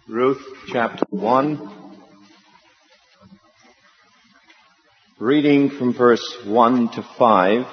Ruth chapter 1, reading from verse 1 to 5.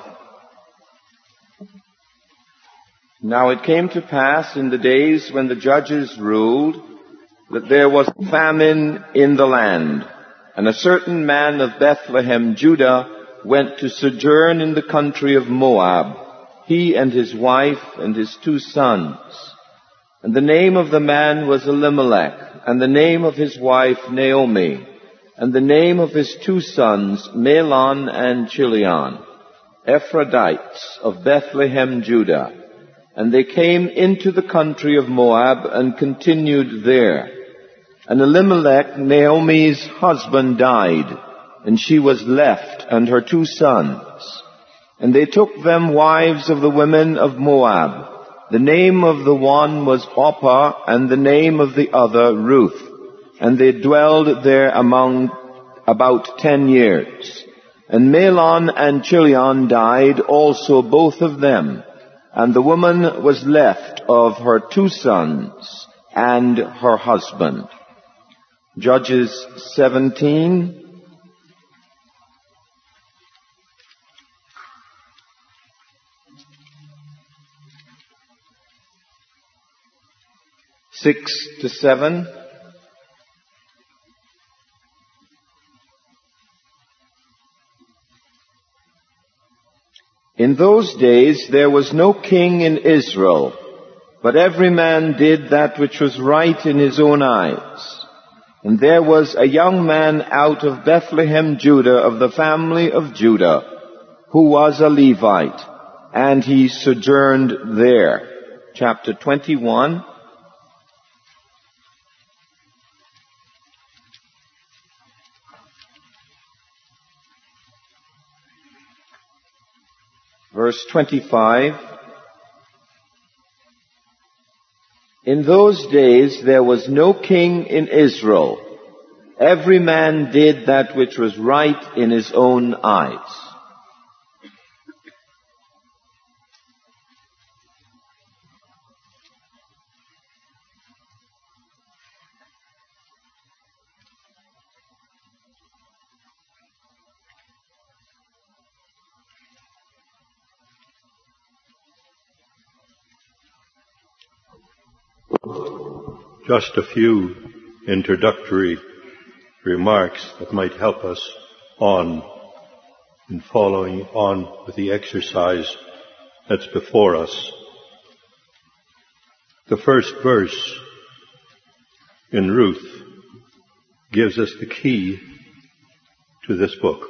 Now it came to pass in the days when the judges ruled that there was famine in the land, and a certain man of Bethlehem, Judah, went to sojourn in the country of Moab, he and his wife and his 2 sons. And the name of the man was Elimelech, and the name of his wife Naomi, and the name of his 2 sons Mahlon and Chilion, Ephrodites of Bethlehem, Judah. And they came into the country of Moab and continued there. And Elimelech, Naomi's husband, died, and she was left and her 2 sons. And they took them wives of the women of Moab. The name of the one was Orpah, and the name of the other Ruth. And they dwelled there about 10 years. And Mahlon and Chilion died also, both of them. And the woman was left of her 2 sons and her husband. Judges 17. Six to 7. In those days there was no king in Israel, but every man did that which was right in his own eyes. And there was a young man out of Bethlehem, Judah, of the family of Judah, who was a Levite, and he sojourned there. Chapter 21. Verse 25, in those days there was no king in Israel. Every man did that which was right in his own eyes. Just a few introductory remarks that might help us on in following on with the exercise that's before us. The first verse in Ruth gives us the key to this book.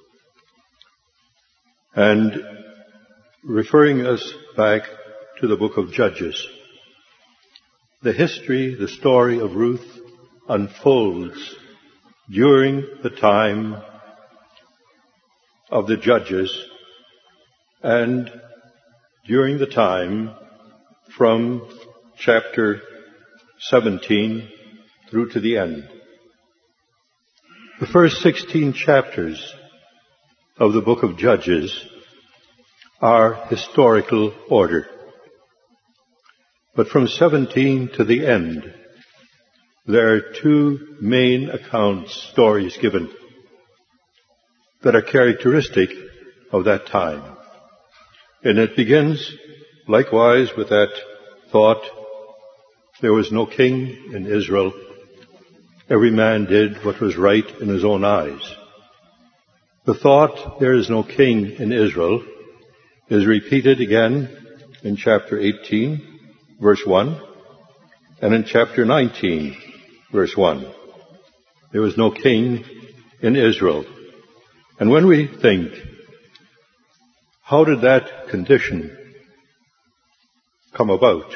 And referring us back to the book of Judges, the history, the story of Ruth unfolds during the time of the judges and during the time from chapter 17 through to the end. The first 16 chapters of the book of Judges are historical order. But from 17 to the end, there are 2 main stories given that are characteristic of that time. And it begins likewise with that thought, there was no king in Israel. Every man did what was right in his own eyes. The thought, there is no king in Israel, is repeated again in chapter 18, verse 1, and in chapter 19, verse 1. There was no king in Israel. And when we think, how did that condition come about?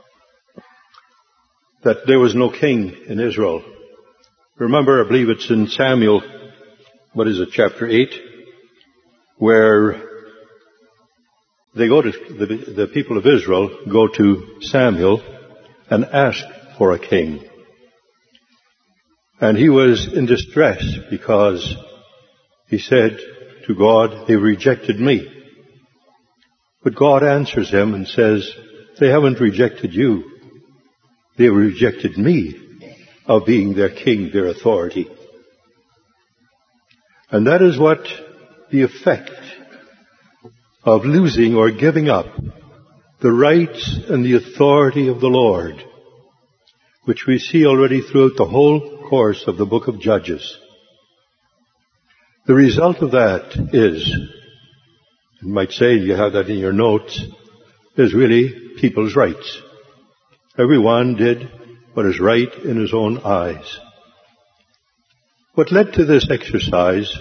That there was no king in Israel. Remember, I believe it's in Samuel, chapter 8, where they go to, the people of Israel go to Samuel and ask for a king. And he was in distress because he said to God, they rejected me. But God answers him and says, they haven't rejected you. They rejected me. of being their king, their authority. And that is what the effect of losing or giving up the rights and the authority of the Lord, which we see already throughout the whole course of the book of Judges. The result of that is, you might say, you have that in your notes, is really people's rights. Everyone did what is right in his own eyes. What led to this exercise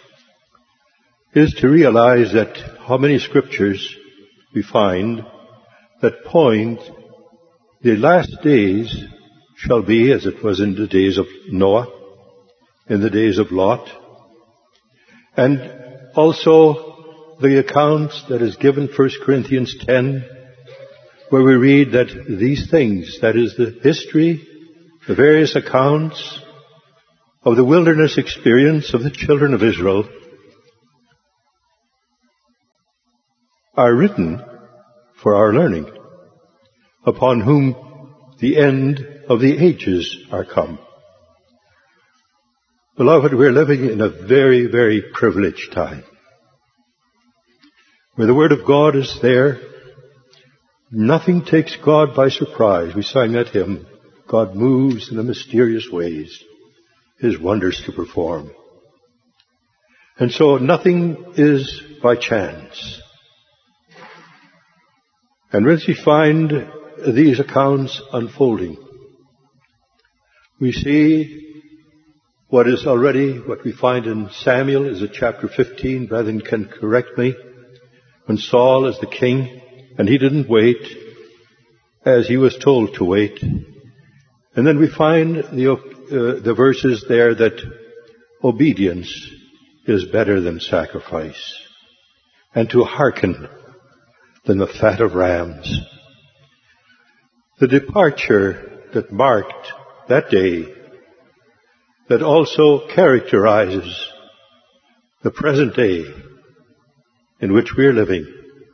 is to realize that how many scriptures we find that point the last days shall be as it was in the days of Noah, in the days of Lot, and also the accounts that is given 1 Corinthians 10, where we read that these things, that is the history, the various accounts of the wilderness experience of the children of Israel, are written for our learning, upon whom the end of the ages are come. Beloved, we're living in a very, very privileged time, where the Word of God is there. Nothing takes God by surprise. We sang that hymn, God moves in the mysterious ways, His wonders to perform. And so nothing is by chance. And as we find these accounts unfolding, we see what we find in Samuel is at chapter 15. Brethren can correct me. When Saul is the king, and he didn't wait as he was told to wait. And then we find the verses there that obedience is better than sacrifice, and to hearken than the fat of rams. The departure that marked that day, that also characterizes the present day in which we're living,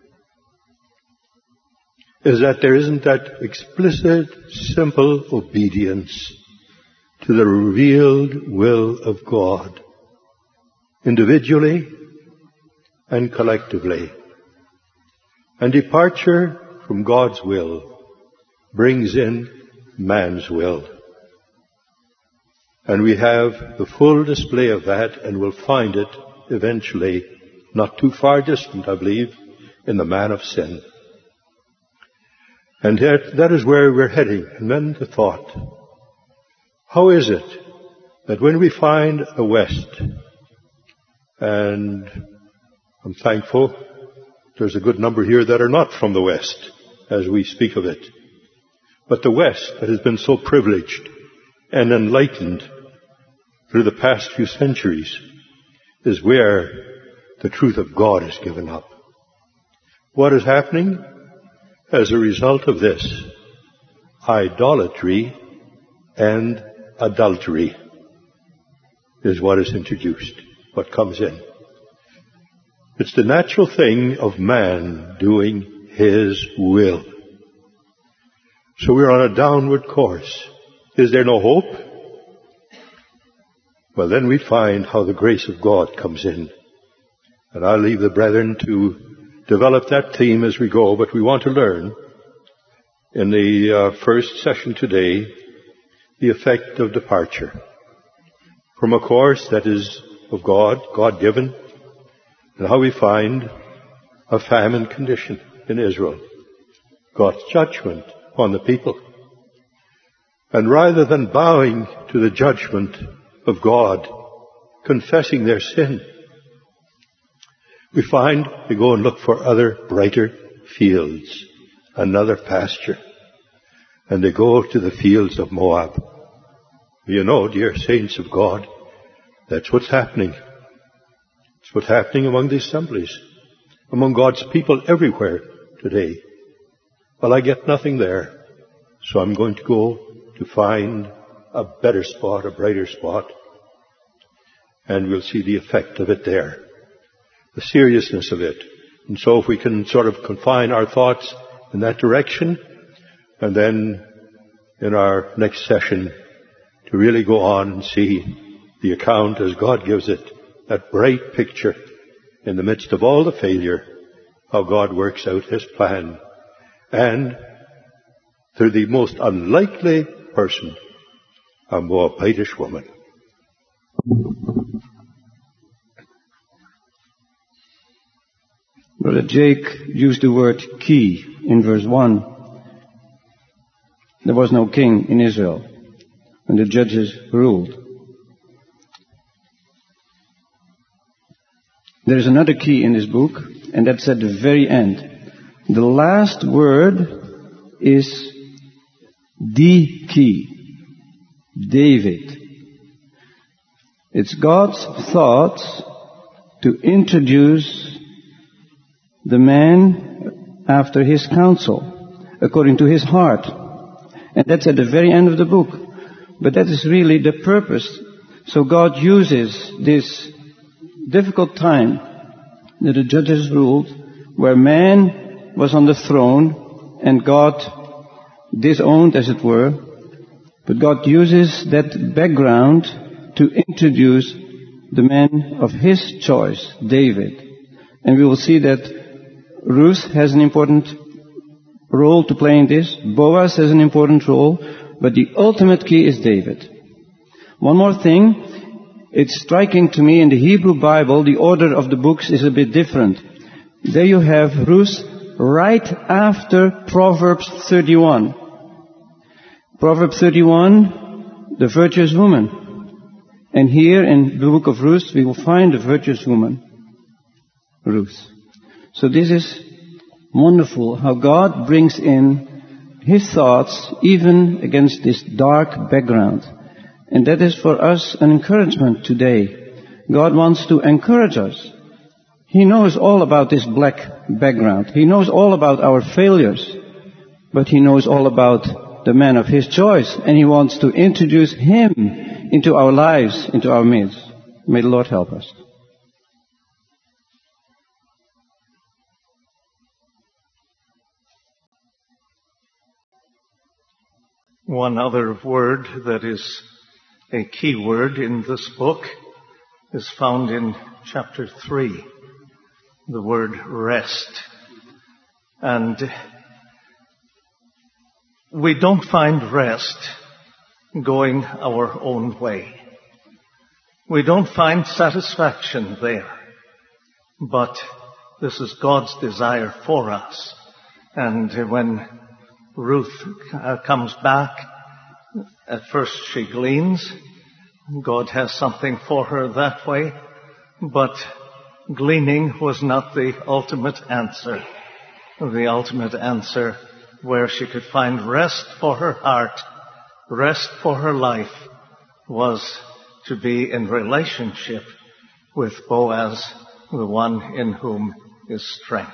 is that there isn't that explicit, simple obedience to the revealed will of God, individually and collectively. And departure from God's will brings in man's will. And we have the full display of that, and we'll find it eventually, not too far distant, I believe, in the man of sin. And that is where we're heading. And then the thought, how is it that when we find the West, and I'm thankful there's a good number here that are not from the West as we speak of it, but the West that has been so privileged and enlightened through the past few centuries is where the truth of God is given up. What is happening? As a result of this, idolatry and adultery is what is introduced, what comes in. It's the natural thing of man doing his will. So we're on a downward course. Is there no hope? Well, then we find how the grace of God comes in. And I'll leave the brethren to develop that theme as we go, but we want to learn in the first session today the effect of departure from a course that is of God, God-given, and how we find a famine condition in Israel, God's judgment on the people. And rather than bowing to the judgment of God, confessing their sin, we find they go and look for other brighter fields, another pasture. And they go to the fields of Moab. You know, dear saints of God, that's what's happening. It's what's happening among the assemblies, among God's people everywhere today. Well, I get nothing there, so I'm going to go to find a better spot, a brighter spot, and we'll see the effect of it there, the seriousness of it. And so if we can sort of confine our thoughts in that direction, and then in our next session to really go on and see the account as God gives it, that bright picture in the midst of all the failure, how God works out His plan. And through the most unlikely person, a Moabitish woman. Brother Jake used the word key in verse 1. There was no king in Israel when the judges ruled. There is another key in this book, and that's at the very end. The last word is the key. David. It's God's thought to introduce the man after His counsel, according to His heart. And that's at the very end of the book. But that is really the purpose. So God uses this difficult time that the judges ruled, where man was on the throne and God disowned, as it were. But God uses that background to introduce the man of His choice, David. And we will see that Ruth has an important role to play in this. Boaz has an important role. But the ultimate key is David. One more thing. It's striking to me in the Hebrew Bible, the order of the books is a bit different. There you have Ruth right after Proverbs 31. Proverbs 31, the virtuous woman. And here in the book of Ruth, we will find the virtuous woman, Ruth. So this is wonderful how God brings in His thoughts even against this dark background. And that is for us an encouragement today. God wants to encourage us. He knows all about this black background. He knows all about our failures. But He knows all about the man of His choice. And He wants to introduce Him into our lives, into our midst. May the Lord help us. One other word that is a key word in this book is found in chapter 3, the word rest. And we don't find rest going our own way. We don't find satisfaction there. But this is God's desire for us. And when Ruth comes back, at first she gleans. God has something for her that way. But gleaning was not the ultimate answer. The ultimate answer where she could find rest for her heart, rest for her life, was to be in relationship with Boaz, the one in whom is strength.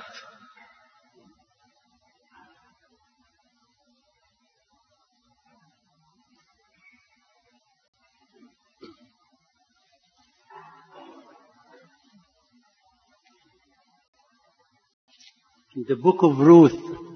The book of Ruth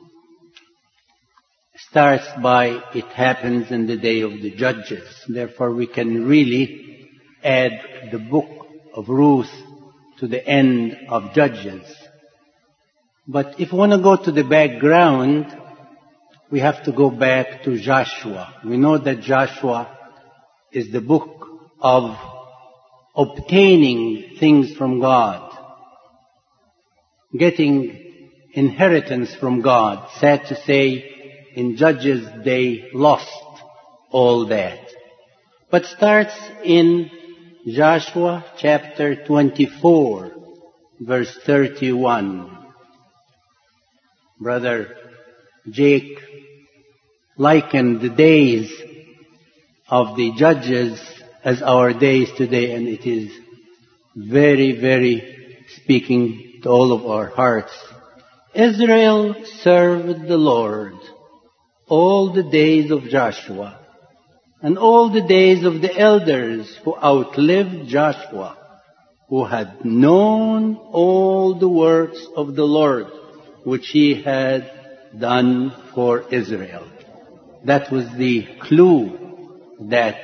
starts by, it happens in the day of the judges. Therefore, we can really add the book of Ruth to the end of Judges. But if we want to go to the background, we have to go back to Joshua. We know that Joshua is the book of obtaining things from God, getting inheritance from God. Sad to say, in Judges they lost all that. But starts in Joshua chapter 24, verse 31. Brother Jake likened the days of the Judges as our days today, and it is very, very speaking to all of our hearts. Israel served the Lord all the days of Joshua and all the days of the elders who outlived Joshua, who had known all the works of the Lord which He had done for Israel. That was the clue that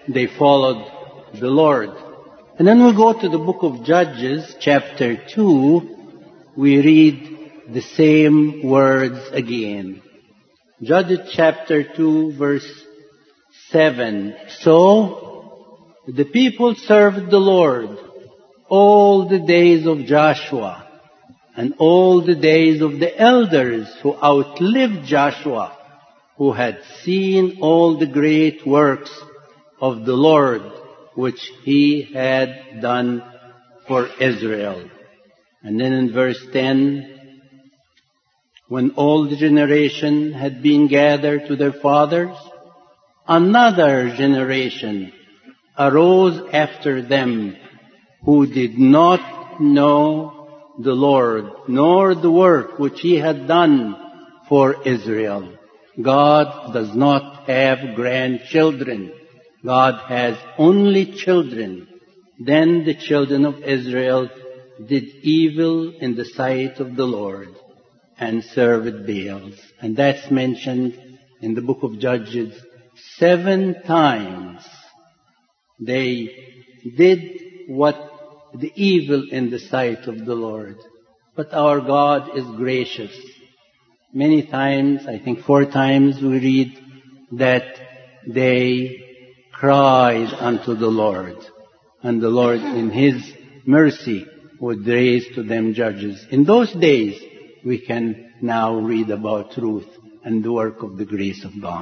they followed the Lord. And then we'll go to the book of Judges, chapter 2. We read the same words again. Judges chapter 2, verse 7. So the people served the Lord all the days of Joshua and all the days of the elders who outlived Joshua, who had seen all the great works of the Lord, which he had done for Israel. And then in verse 10, when all the generation had been gathered to their fathers, another generation arose after them who did not know the Lord, nor the work which he had done for Israel. God does not have grandchildren. God has only children. Then the children of Israel did evil in the sight of the Lord and served Baals. And that's mentioned in the book of Judges 7 times. They did what the evil in the sight of the Lord. But our God is gracious. Many times, I think 4 times, we read that they cried unto the Lord. And the Lord, in His mercy, would raise to them judges. In those days, we can now read about truth and the work of the grace of God.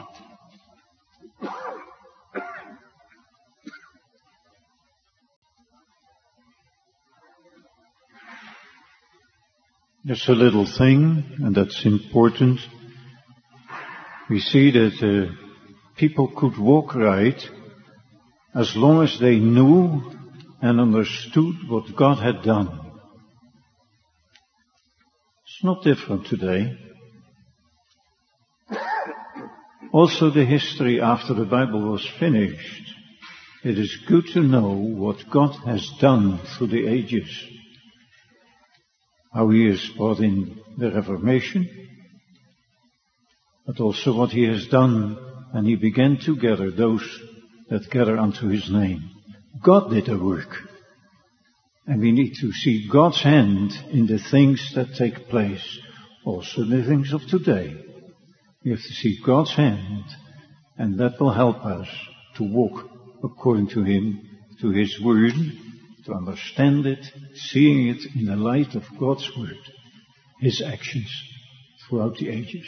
Just a little thing, and that's important. We see that people could walk right as long as they knew and understood what God had done. It's not different today. Also, the history after the Bible was finished, it is good to know what God has done through the ages. How He has brought in the Reformation, but also what He has done, and He began to gather those that gather unto His name. God did the work. And we need to see God's hand in the things that take place, also the things of today. We have to see God's hand, and that will help us to walk according to Him, to His Word, to understand it, seeing it in the light of God's Word, His actions throughout the ages.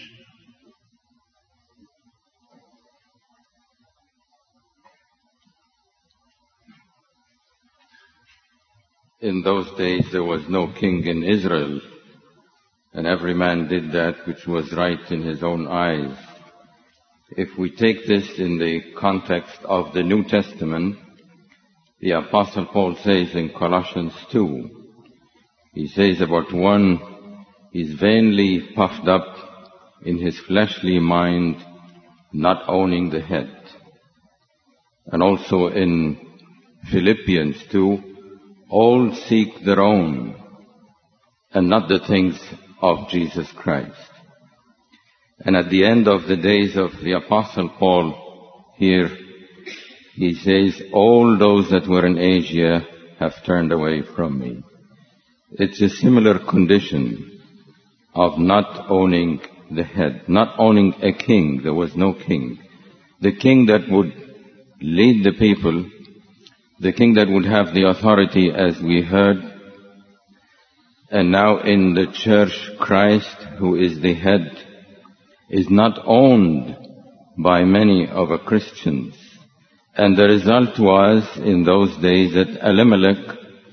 In those days there was no king in Israel, and every man did that which was right in his own eyes. If we take this in the context of the New Testament, the Apostle Paul says in Colossians 2, he says about one, he's vainly puffed up in his fleshly mind, not owning the head. And also in Philippians 2, all seek their own and not the things of Jesus Christ. And at the end of the days of the Apostle Paul here, he says, all those that were in Asia have turned away from me. It's a similar condition of not owning the head, not owning a king. There was no king. The king that would lead the people, the king that would have the authority as we heard. And now in the church, Christ, who is the head, is not owned by many of the Christians. And the result was, in those days, that Elimelech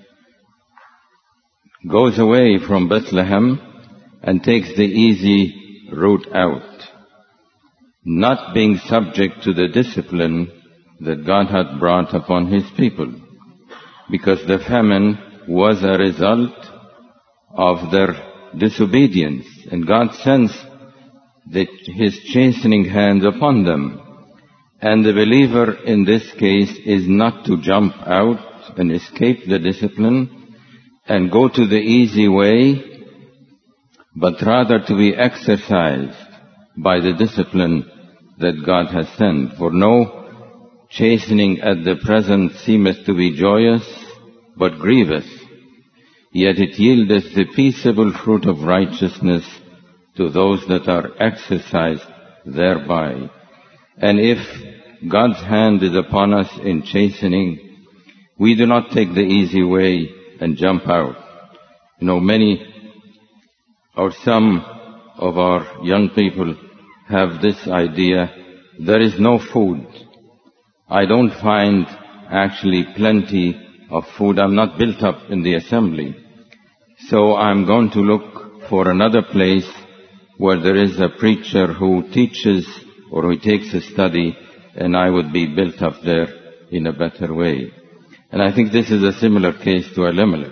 goes away from Bethlehem and takes the easy route out, not being subject to the discipline that God had brought upon His people, because the famine was a result of their disobedience, and God sends His chastening hand upon them. And the believer in this case is not to jump out and escape the discipline and go to the easy way, but rather to be exercised by the discipline that God has sent. For no chastening at the present seemeth to be joyous, but grievous. Yet it yieldeth the peaceable fruit of righteousness to those that are exercised thereby. And if God's hand is upon us in chastening, we do not take the easy way and jump out. Many or some of our young people have this idea, there is no food. I don't find actually plenty of food. I'm not built up in the assembly. So I'm going to look for another place where there is a preacher who teaches or who takes a study, and I would be built up there in a better way. And I think this is a similar case to Elimelech.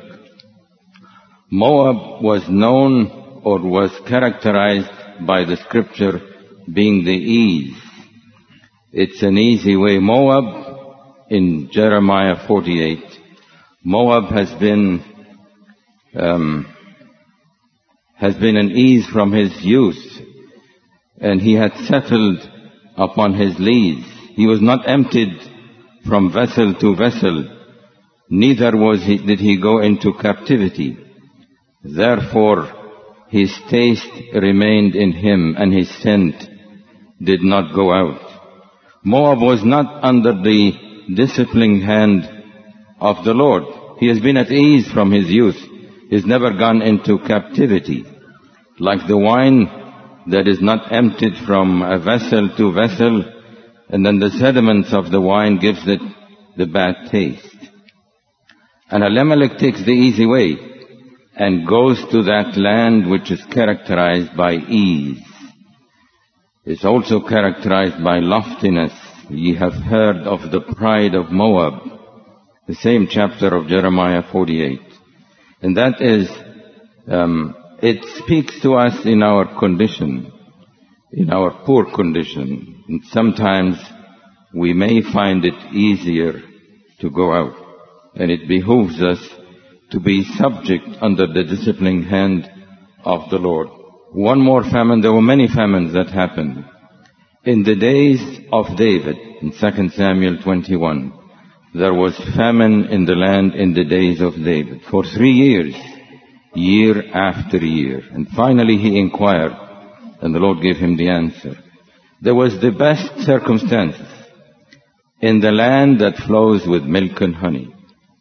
Moab was known or was characterized by the scripture being the ease. It's an easy way. Moab, in Jeremiah 48, Moab has been an ease from his youth, and he had settled upon his lees. He was not emptied from vessel to vessel, neither did he go into captivity. Therefore, his taste remained in him, and his scent did not go out. Moab was not under the disciplining hand of the Lord. He has been at ease from his youth. He has never gone into captivity. Like the wine that is not emptied from a vessel to vessel, and then the sediments of the wine gives it the bad taste. And Elimelech takes the easy way and goes to that land which is characterized by ease. It's also characterized by loftiness. Ye have heard of the pride of Moab, the same chapter of Jeremiah 48. And that is, it speaks to us in our condition, in our poor condition. And sometimes we may find it easier to go out. And it behooves us to be subject under the disciplining hand of the Lord. One more famine. There were many famines that happened. In the days of David, in 2 Samuel 21, there was famine in the land in the days of David for 3 years, year after year. And finally he inquired, and the Lord gave him the answer. There was the best circumstances in the land that flows with milk and honey.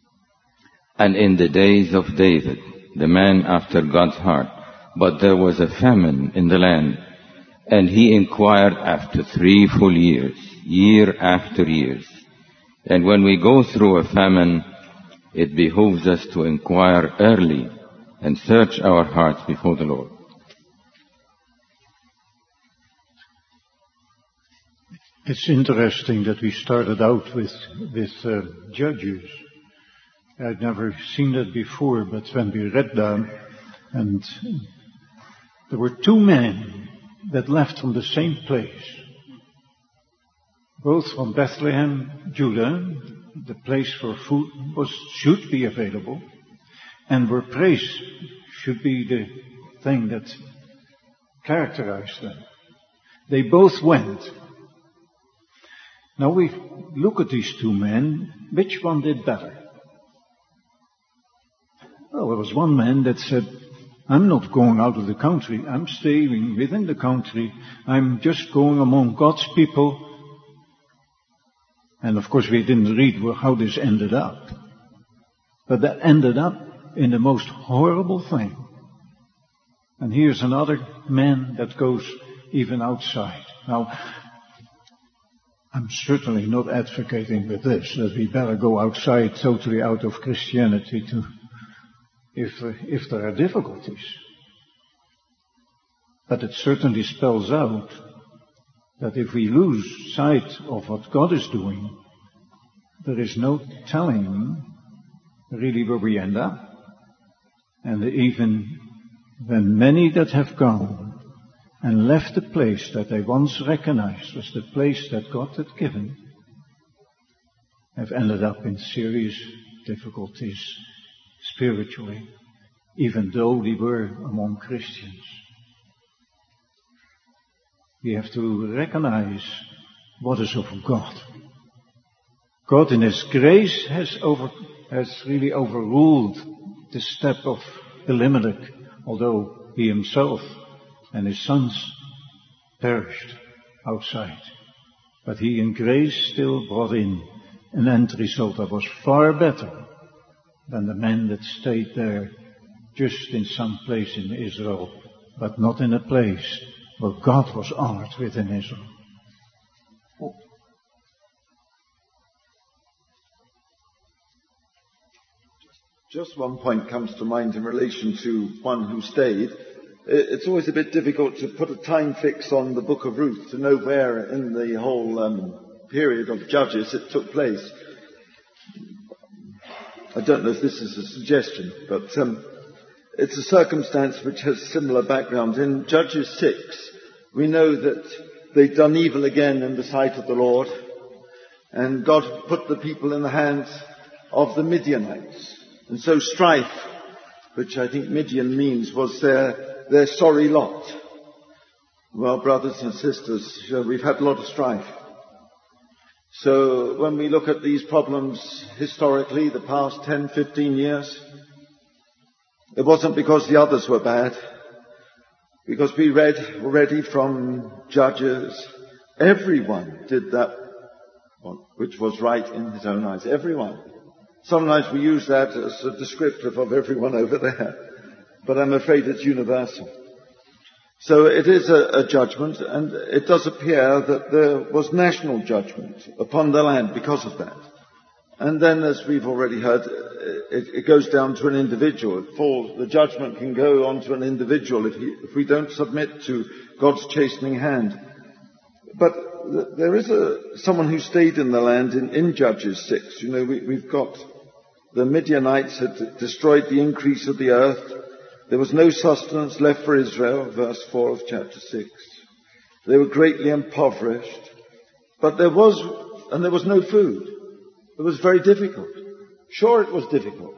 And in the days of David, the man after God's heart. But there was a famine in the land. And he inquired after 3 full years, year after years. And when we go through a famine, it behooves us to inquire early and search our hearts before the Lord. It's interesting that we started out with Judges. I'd never seen that before, but when we read that, and there were 2 men that left from the same place, both from Bethlehem, Judah, the place where food should be available, and where praise should be the thing that characterized them. They both went. Now we look at these 2 men, which one did better? Well, there was one man that said, I'm not going out of the country. I'm staying within the country. I'm just going among God's people. And of course we didn't read how this ended up. But that ended up in the most horrible thing. And here's another man that goes even outside. Now, I'm certainly not advocating with this, that we better go outside, totally out of Christianity if there are difficulties. But it certainly spells out that if we lose sight of what God is doing, there is no telling really where we end up. And even when many that have gone and left the place that they once recognized was the place that God had given, have ended up in serious difficulties spiritually, even though we were among Christians. We have to recognize what is of God. God in His grace has really overruled the step of Elimelech, although he himself and his sons perished outside. But he in grace still brought in an end result that was far better than the men that stayed there just in some place in Israel, but not in a place where God was honored within Israel. Just one point comes to mind in relation to one who stayed. It's always a bit difficult to put a time fix on the book of Ruth to know where in the whole period of Judges it took place. I don't know if this is a suggestion, but it's a circumstance which has similar background. In Judges 6, we know that they'd done evil again in the sight of the Lord, and God put the people in the hands of the Midianites. And so strife, which I think Midian means, was their sorry lot. Well, brothers and sisters, we've had a lot of strife. So when we look at these problems historically, the past 10, 15 years, it wasn't because the others were bad. Because we read already from Judges, everyone did that which was right in his own eyes. Everyone. Sometimes we use that as a descriptive of everyone over there, but I'm afraid it's universal. So it is a judgment, and it does appear that there was national judgment upon the land because of that. And then, as we've already heard, it goes down to an individual. The judgment can go on to an individual if we don't submit to God's chastening hand. But there is someone who stayed in the land in Judges 6. You know, we've got the Midianites had destroyed the increase of the earth. There was no sustenance left for Israel, verse 4 of chapter 6. They were greatly impoverished. But there was no food. It was very difficult. Sure, it was difficult.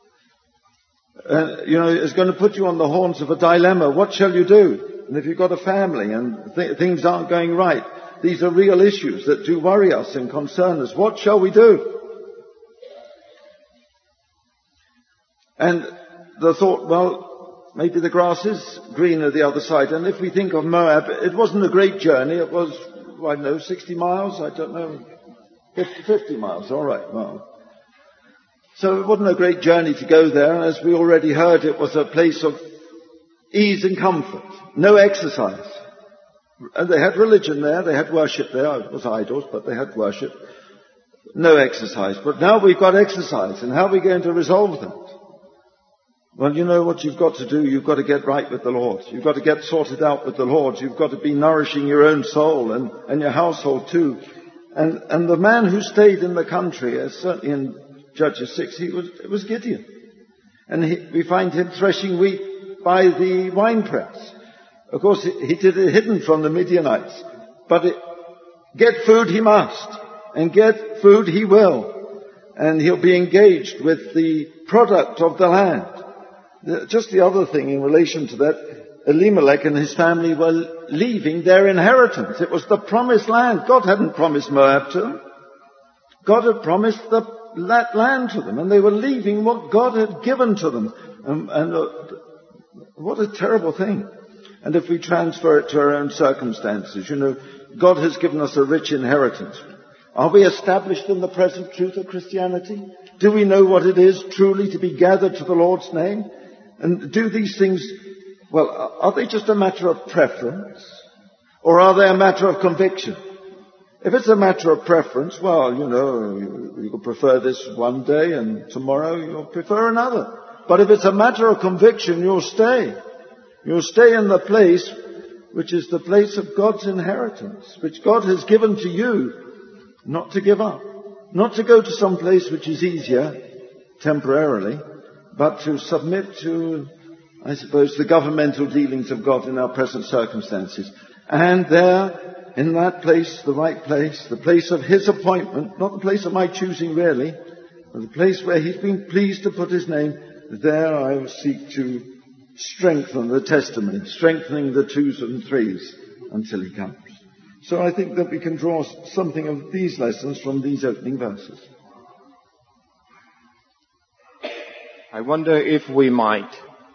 It's going to put you on the horns of a dilemma. What shall you do? And if you've got a family and things aren't going right, these are real issues that do worry us and concern us. What shall we do? And the thought, well, maybe the grass is greener the other side. And if we think of Moab, it wasn't a great journey. It was, 60 miles? I don't know. 50 miles. All right. Well. So it wasn't a great journey to go there. And as we already heard, it was a place of ease and comfort. No exercise. And they had religion there. They had worship there. It was idols, but they had worship. No exercise. But now we've got exercise. And how are we going to resolve that? Well, you know what you've got to do? You've got to get right with the Lord. You've got to get sorted out with the Lord. You've got to be nourishing your own soul and your household too. And the man who stayed in the country, certainly in Judges 6, it was Gideon. And we find him threshing wheat by the winepress. Of course, he did it hidden from the Midianites. But get food he must. And get food he will. And he'll be engaged with the product of the land. Just the other thing in relation to that, Elimelech and his family were leaving their inheritance. It was the promised land. God hadn't promised Moab to them. God had promised that land to them, and they were leaving what God had given to them. What a terrible thing. And if we transfer it to our own circumstances, God has given us a rich inheritance. Are we established in the present truth of Christianity? Do we know what it is truly to be gathered to the Lord's name? And do these things, are they just a matter of preference? Or are they a matter of conviction? If it's a matter of preference, you'll prefer this one day and tomorrow you'll prefer another. But if it's a matter of conviction, you'll stay. You'll stay in the place which is the place of God's inheritance, which God has given to you, not to give up. Not to go to some place which is easier, temporarily, but to submit to, I suppose, the governmental dealings of God in our present circumstances. And there, in that place, the right place, the place of His appointment, not the place of my choosing really, but the place where He's been pleased to put His name, there I will seek to strengthen the testimony, strengthening the twos and threes until He comes. So I think that we can draw something of these lessons from these opening verses. I wonder if we might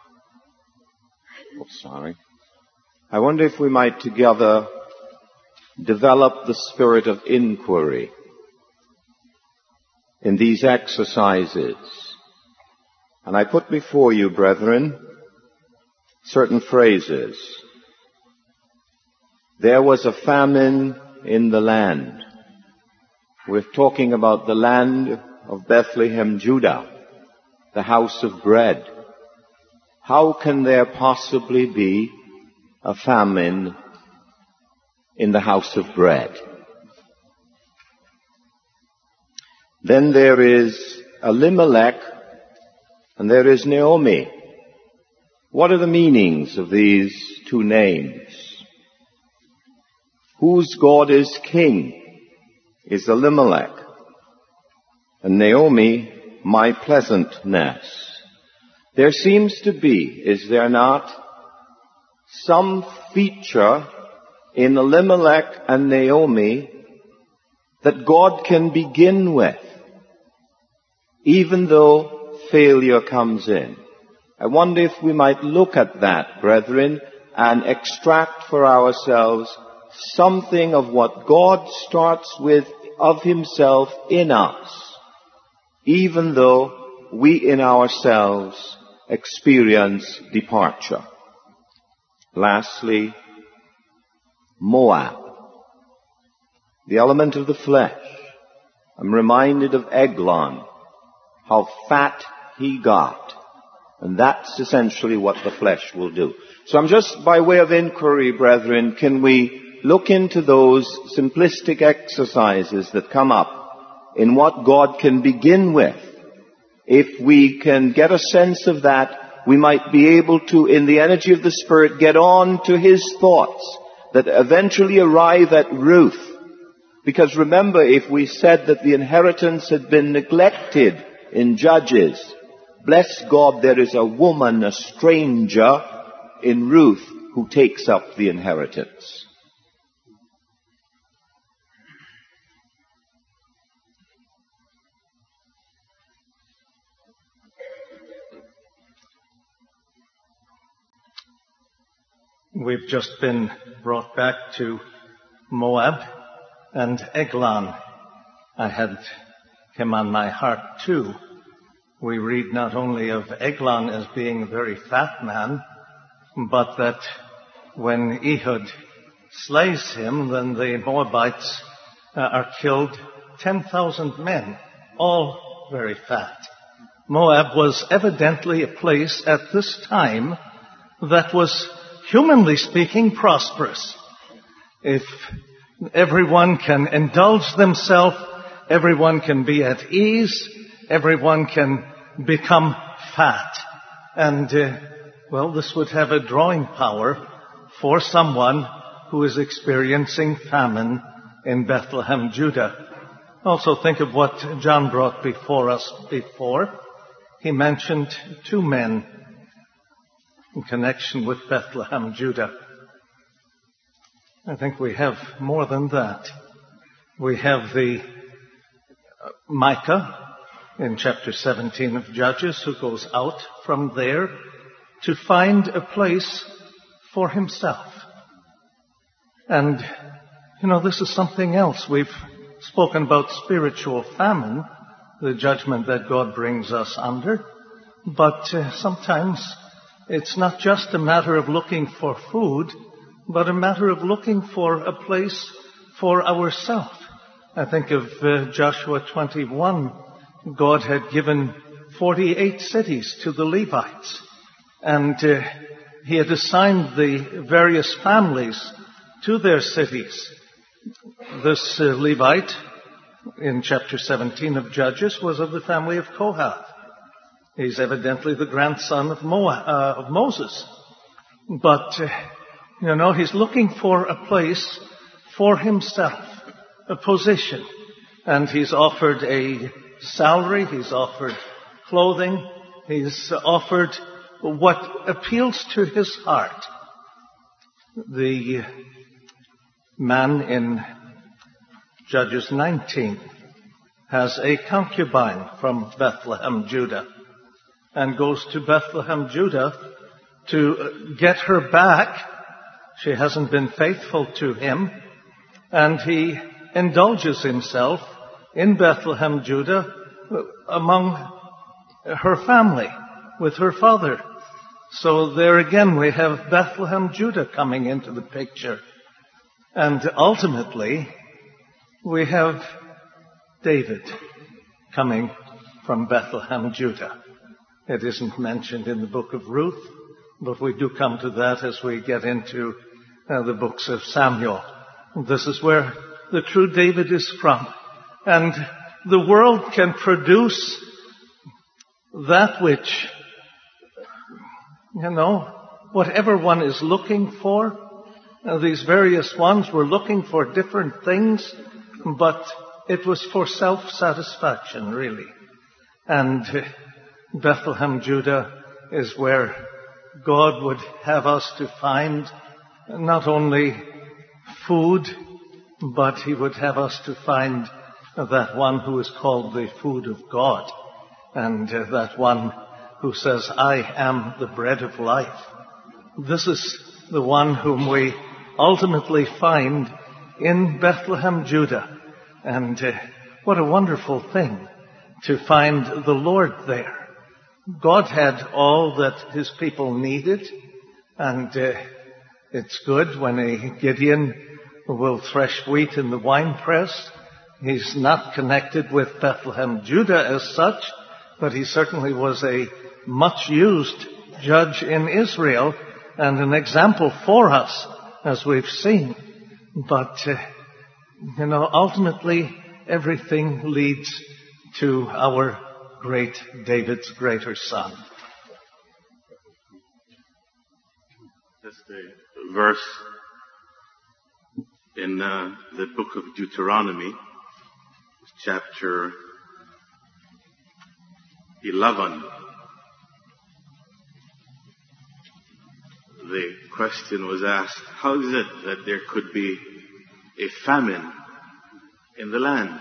together develop the spirit of inquiry in these exercises. And I put before you, brethren, certain phrases. There was a famine in the land. We're talking about the land of Bethlehem, Judah, the house of bread. How can there possibly be a famine in the house of bread? Then there is Elimelech and there is Naomi. What are the meanings of these two names? Whose God is king is Elimelech, and Naomi, my pleasantness. There seems to be, is there not, some feature in Elimelech and Naomi that God can begin with, even though failure comes in. I wonder if we might look at that, brethren, and extract for ourselves something of what God starts with of himself in us, even though we in ourselves experience departure. Lastly, Moab, the element of the flesh. I'm reminded of Eglon, how fat he got. And that's essentially what the flesh will do. So I'm just by way of inquiry, brethren, can we look into those simplistic exercises that come up in what God can begin with? If we can get a sense of that, we might be able to, in the energy of the Spirit, get on to his thoughts that eventually arrive at Ruth. Because remember, if we said that the inheritance had been neglected in Judges, bless God, there is a woman, a stranger in Ruth who takes up the inheritance. We've just been brought back to Moab and Eglon. I had him on my heart too. We read not only of Eglon as being a very fat man, but that when Ehud slays him, then the Moabites are killed 10,000 men, all very fat. Moab was evidently a place at this time that was, humanly speaking, prosperous. If everyone can indulge themselves, everyone can be at ease, everyone can become fat. And, this would have a drawing power for someone who is experiencing famine in Bethlehem, Judah. Also think of what John brought before us before. He mentioned two men in connection with Bethlehem, Judah. I think we have more than that. We have the Micah in chapter 17 of Judges, who goes out from there to find a place for himself. And, this is something else. We've spoken about spiritual famine, the judgment that God brings us under. But sometimes it's not just a matter of looking for food, but a matter of looking for a place for ourselves. I think of Joshua 21. God had given 48 cities to the Levites, and he had assigned the various families to their cities. This Levite, in chapter 17 of Judges, was of the family of Kohath. He's evidently the grandson of Moses. But, he's looking for a place for himself, a position. And he's offered a salary, he's offered clothing, he's offered what appeals to his heart. The man in Judges 19 has a concubine from Bethlehem, Judah, and goes to Bethlehem, Judah to get her back. She hasn't been faithful to him, and he indulges himself in Bethlehem, Judah, among her family, with her father. So there again we have Bethlehem, Judah coming into the picture. And ultimately, we have David coming from Bethlehem, Judah. It isn't mentioned in the book of Ruth, but we do come to that as we get into the books of Samuel. This is where the true David is from. And the world can produce that which, whatever one is looking for. These various ones were looking for different things, but it was for self-satisfaction, really. And Bethlehem, Judah, is where God would have us to find not only food, but He would have us to find that one who is called the food of God, and that one who says, I am the bread of life. This is the one whom we ultimately find in Bethlehem, Judah. And what a wonderful thing to find the Lord there. God had all that His people needed, and it's good when a Gideon will thresh wheat in the winepress. He's not connected with Bethlehem, Judah as such, but he certainly was a much used judge in Israel and an example for us, as we've seen. But, ultimately everything leads to our great David's greater son. That's the verse in the book of Deuteronomy, chapter 11. The question was asked, how is it that there could be a famine in the land?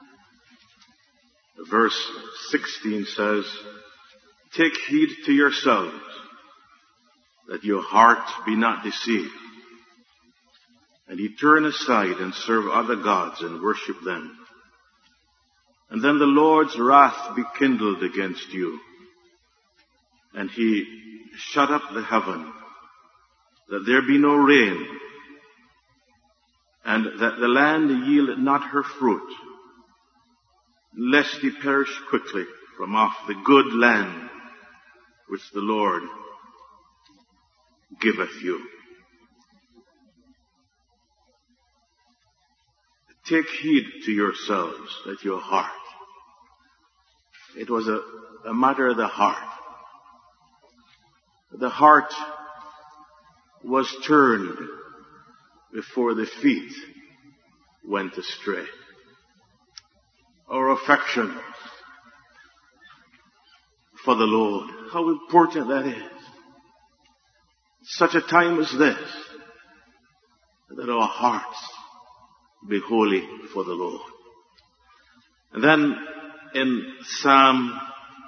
Verse 16 says, take heed to yourselves, that your heart be not deceived, and ye turn aside and serve other gods and worship them. And then the Lord's wrath be kindled against you, and He shut up the heaven, that there be no rain, and that the land yield not her fruit, lest ye perish quickly from off the good land which the Lord giveth you. Take heed to yourselves, that your heart. It was a matter of the heart. The heart was turned before the feet went astray. Our affection for the Lord, how important that is. Such a time as this, that our hearts be holy for the Lord. And then in Psalm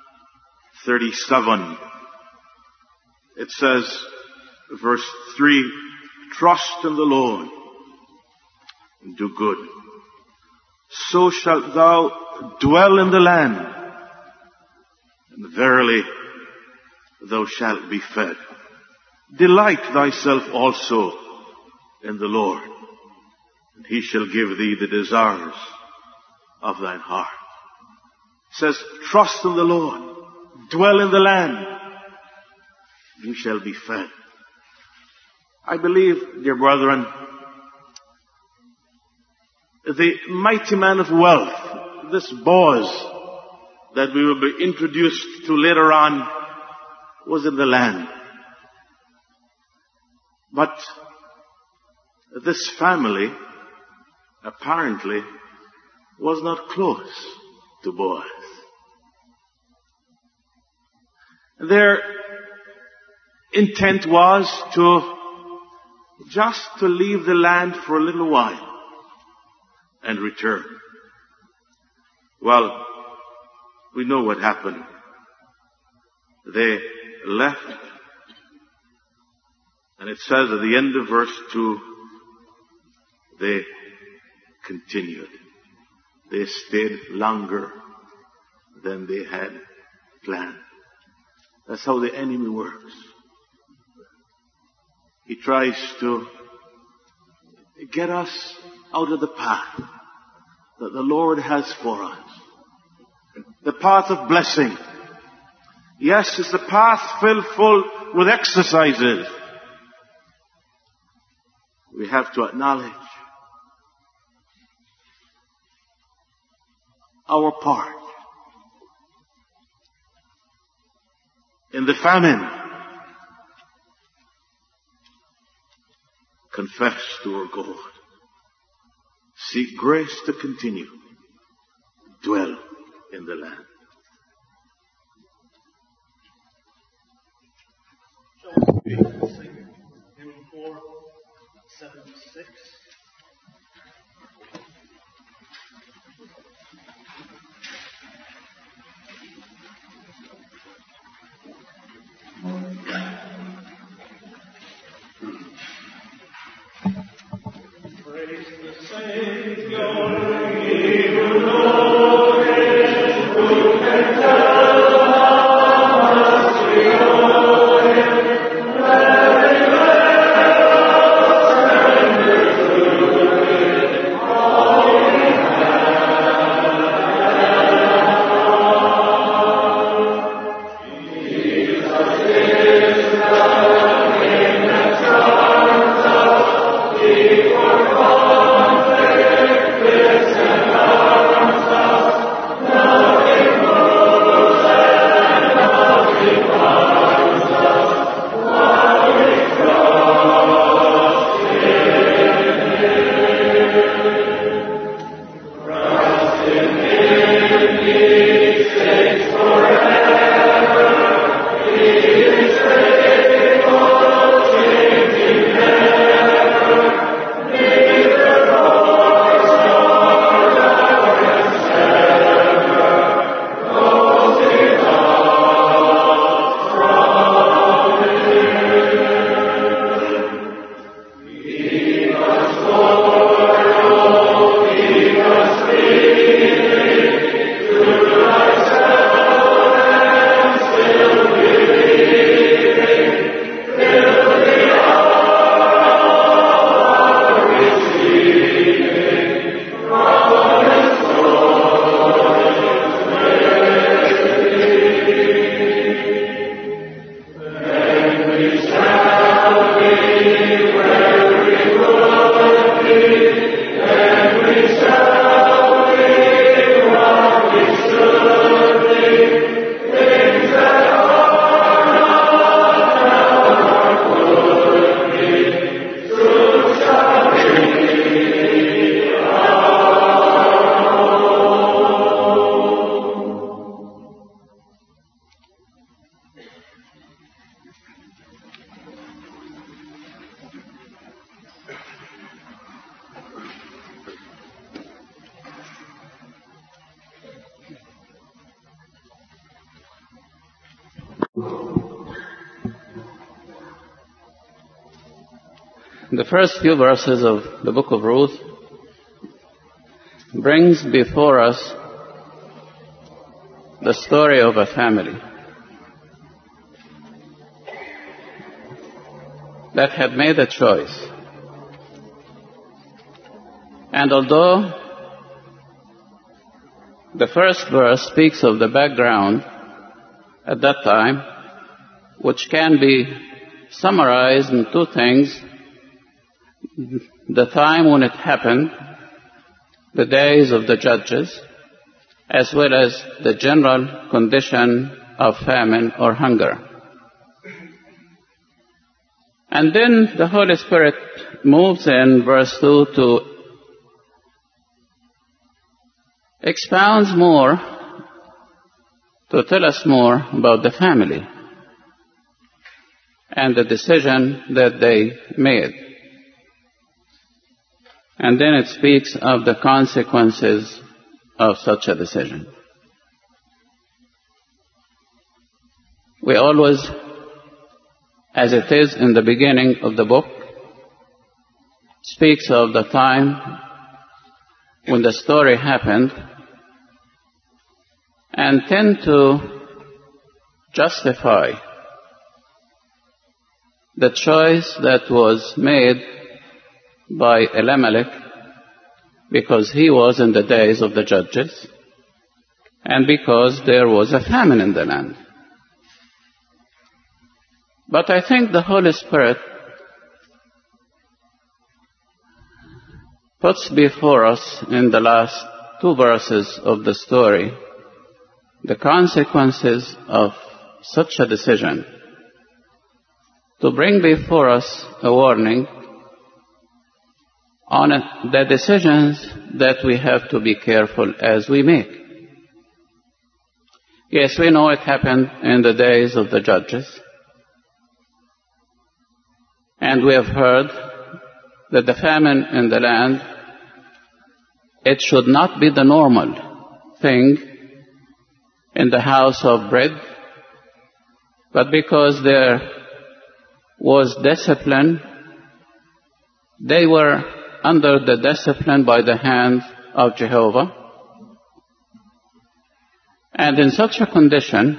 37, it says, verse 3, trust in the Lord and do good. So shalt thou dwell in the land, and verily thou shalt be fed. Delight thyself also in the Lord, and He shall give thee the desires of thine heart. It says, trust in the Lord, dwell in the land, you shall be fed. I believe, dear brethren, the mighty man of wealth, this Boaz that we will be introduced to later on, was in the land. But this family apparently was not close to Boaz. Their intent was to just to leave the land for a little while and return. Well, we know what happened. They left, and it says at the end of verse 2, they continued. They stayed longer than they had planned. That's how the enemy works. He tries to get us out of the path that the Lord has for us. The path of blessing. Yes, it's the path filled full with exercises. We have to acknowledge our part in the famine. Confess to our God. Seek grace to continue. Dwell in the land. Hymn 476. Praise the Savior, he who knows it, who can tell us we owe him, very well surrender to him all we have. Jesus is the King that charms us, before conflict lifts and arms us. Nothing moves and nothing binds us while we trust in Him. Trust in Him, He stays forever. He is faithful, changing never. Neither voice nor love can sever those he loves from Him. Keep us, Lord, oh, keep us breathing to thyself and still believing. Fill the hour of receiving from His glorious Then we shall be where we would be. Then we shall be what we should be. Things that are not could be. Soon shall be our own. The first few verses of the book of Ruth brings before us the story of a family that had made a choice. And although the first verse speaks of the background at that time, which can be summarized in two things: the time when it happened, the days of the judges, as well as the general condition of famine or hunger. And then the Holy Spirit moves in verse 2 to expounds more, to tell us more about the family and the decision that they made. And then it speaks of the consequences of such a decision. We always, as it is in the beginning of the book, speaks of the time when the story happened and tend to justify the choice that was made by Elimelech because he was in the days of the judges and because there was a famine in the land. But I think the Holy Spirit puts before us in the last 2 verses of the story the consequences of such a decision to bring before us a warning on the decisions that we have to be careful as we make. Yes, we know it happened in the days of the judges. And we have heard that the famine in the land, it should not be the normal thing in the house of bread, but because there was discipline, they were under the discipline by the hand of Jehovah. And in such a condition,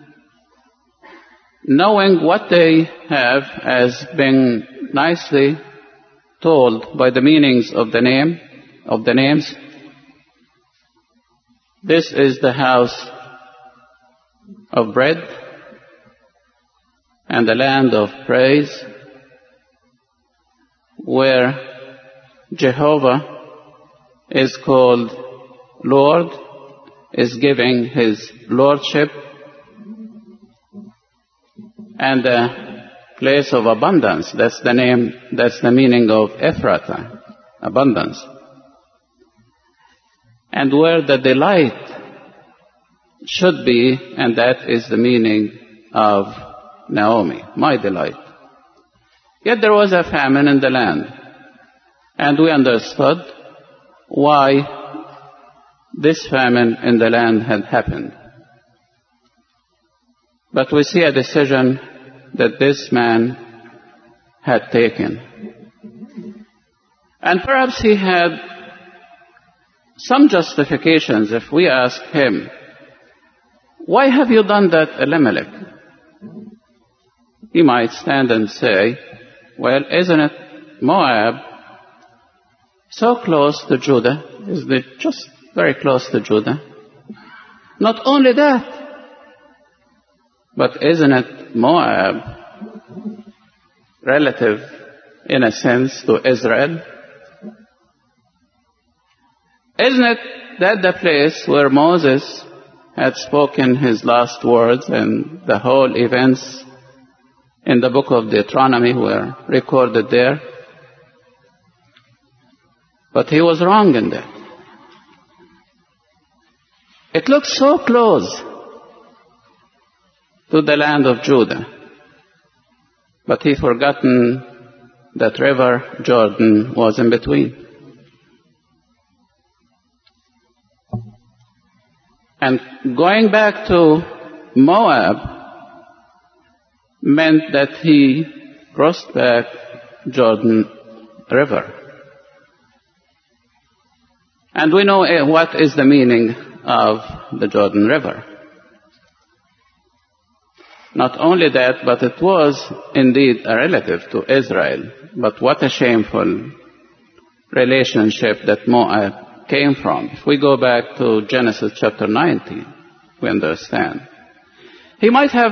knowing what they have as being nicely told by the meanings of the names, this is the house of bread and the land of praise, where Jehovah is called Lord, is giving his lordship, and a place of abundance. That's the meaning of Ephrathah, abundance. And where the delight should be, and that is the meaning of Naomi, my delight. Yet there was a famine in the land, and we understood why this famine in the land had happened. But we see a decision that this man had taken. And perhaps he had some justifications if we ask him, why have you done that, Elimelech? He might stand and say, well, isn't it Moab so close to Judah? Isn't it just very close to Judah? Not only that, but isn't it Moab relative, in a sense, to Israel? Isn't it that the place where Moses had spoken his last words and the whole events in the book of Deuteronomy were recorded there? But he was wrong in that. It looked so close to the land of Judah, but he forgotten that river Jordan was in between. And going back to Moab meant that he crossed back Jordan River. And we know what is the meaning of the Jordan River. Not only that, but it was indeed a relative to Israel. But what a shameful relationship that Moab came from. If we go back to Genesis chapter 19, we understand. He might have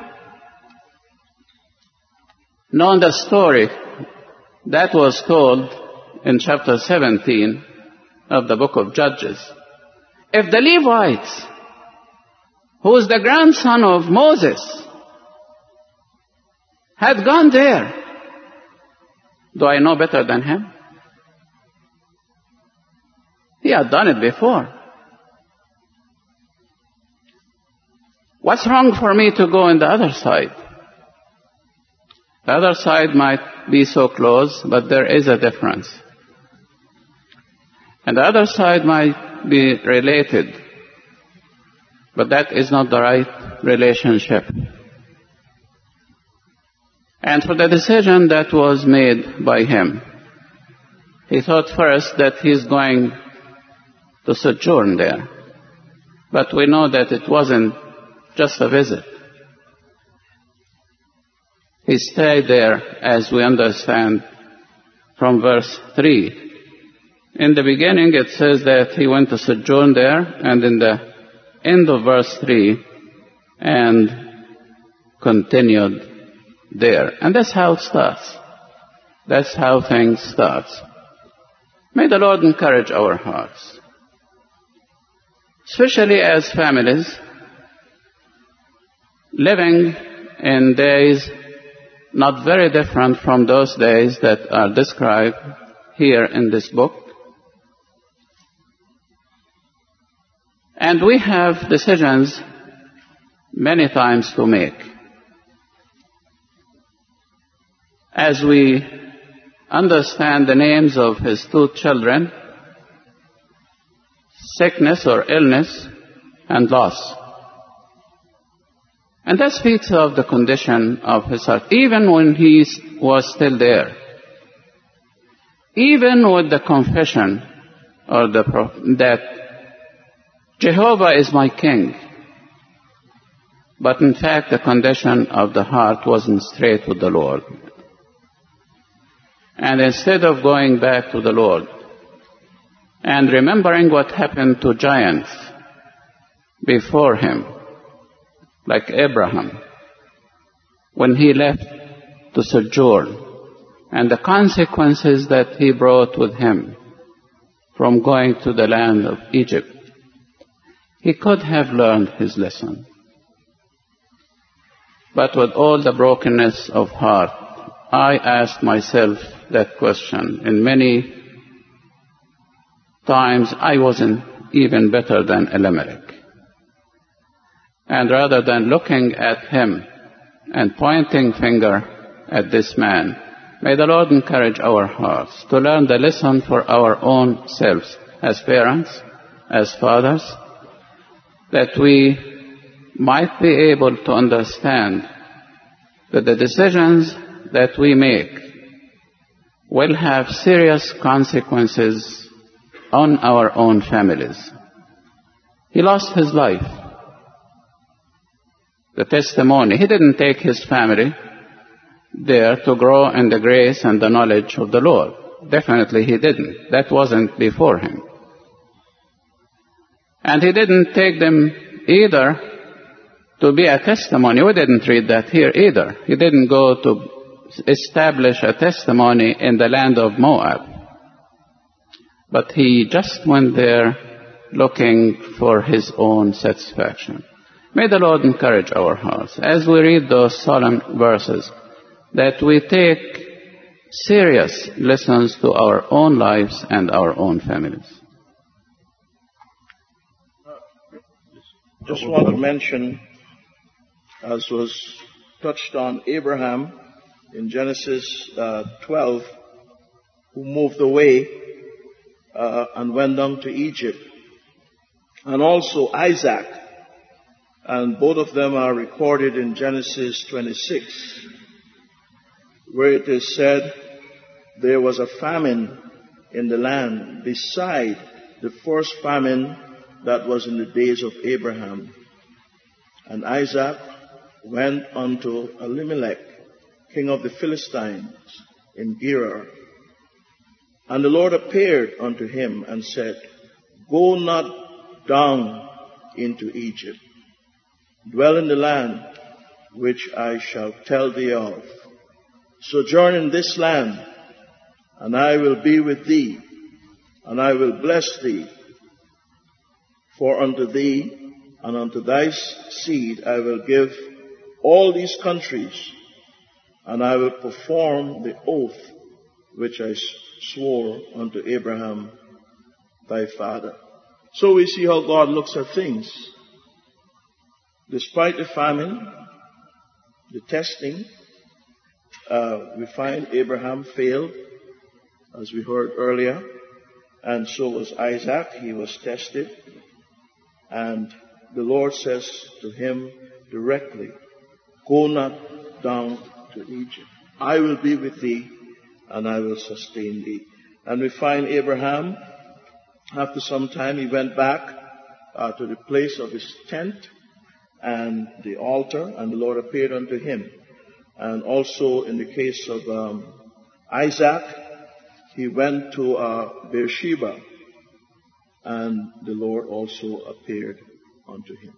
known the story that was told in chapter 17 of the book of Judges. If the Levites, who is the grandson of Moses, had gone there, do I know better than him? He had done it before. What's wrong for me to go on the other side? The other side might be so close, but there is a difference. And the other side might be related, but that is not the right relationship. And for the decision that was made by him, he thought first that he's going to sojourn there. But we know that it wasn't just a visit. He stayed there, as we understand from verse 3. In the beginning it says that he went to sojourn there, and in the end of verse 3, and continued there. And that's how it starts. That's how things start. May the Lord encourage our hearts, especially as families living in days not very different from those days that are described here in this book. And we have decisions many times to make. As we understand the names of his 2 children, sickness or illness and loss. And that speaks of the condition of his heart, even when he was still there. Even with the confession or that Jehovah is my king. But in fact, the condition of the heart wasn't straight with the Lord. And instead of going back to the Lord and remembering what happened to giants before him, like Abraham, when he left to sojourn, and the consequences that he brought with him from going to the land of Egypt, he could have learned his lesson. But with all the brokenness of heart, I asked myself that question. And many times I wasn't even better than Elimelech. And rather than looking at him and pointing finger at this man, may the Lord encourage our hearts to learn the lesson for our own selves as parents, as fathers, that we might be able to understand that the decisions that we make will have serious consequences on our own families. He lost his life. The testimony, he didn't take his family there to grow in the grace and the knowledge of the Lord. Definitely he didn't. That wasn't before him. And he didn't take them either to be a testimony. We didn't read that here either. He didn't go to establish a testimony in the land of Moab. But he just went there looking for his own satisfaction. May the Lord encourage our hearts as we read those solemn verses, that we take serious lessons to our own lives and our own families. Just want to mention, as was touched on, Abraham in Genesis 12, who moved away and went down to Egypt, and also Isaac, and both of them are recorded in Genesis 26, where it is said there was a famine in the land beside the first famine that was in the days of Abraham. And Isaac went unto Elimelech, king of the Philistines, in Gerar. And the Lord appeared unto him and said, Go not down into Egypt. Dwell in the land which I shall tell thee of. Sojourn in this land, and I will be with thee, and I will bless thee. For unto thee and unto thy seed I will give all these countries, and I will perform the oath which I swore unto Abraham thy father. So we see how God looks at things. Despite the famine, the testing, we find Abraham failed, as we heard earlier. And so was Isaac. He was tested. And the Lord says to him directly, go not down to Egypt. I will be with thee, and I will sustain thee. And we find Abraham, after some time, he went back to the place of his tent and the altar, and the Lord appeared unto him. And also in the case of Isaac, he went to Beersheba, and the Lord also appeared unto him.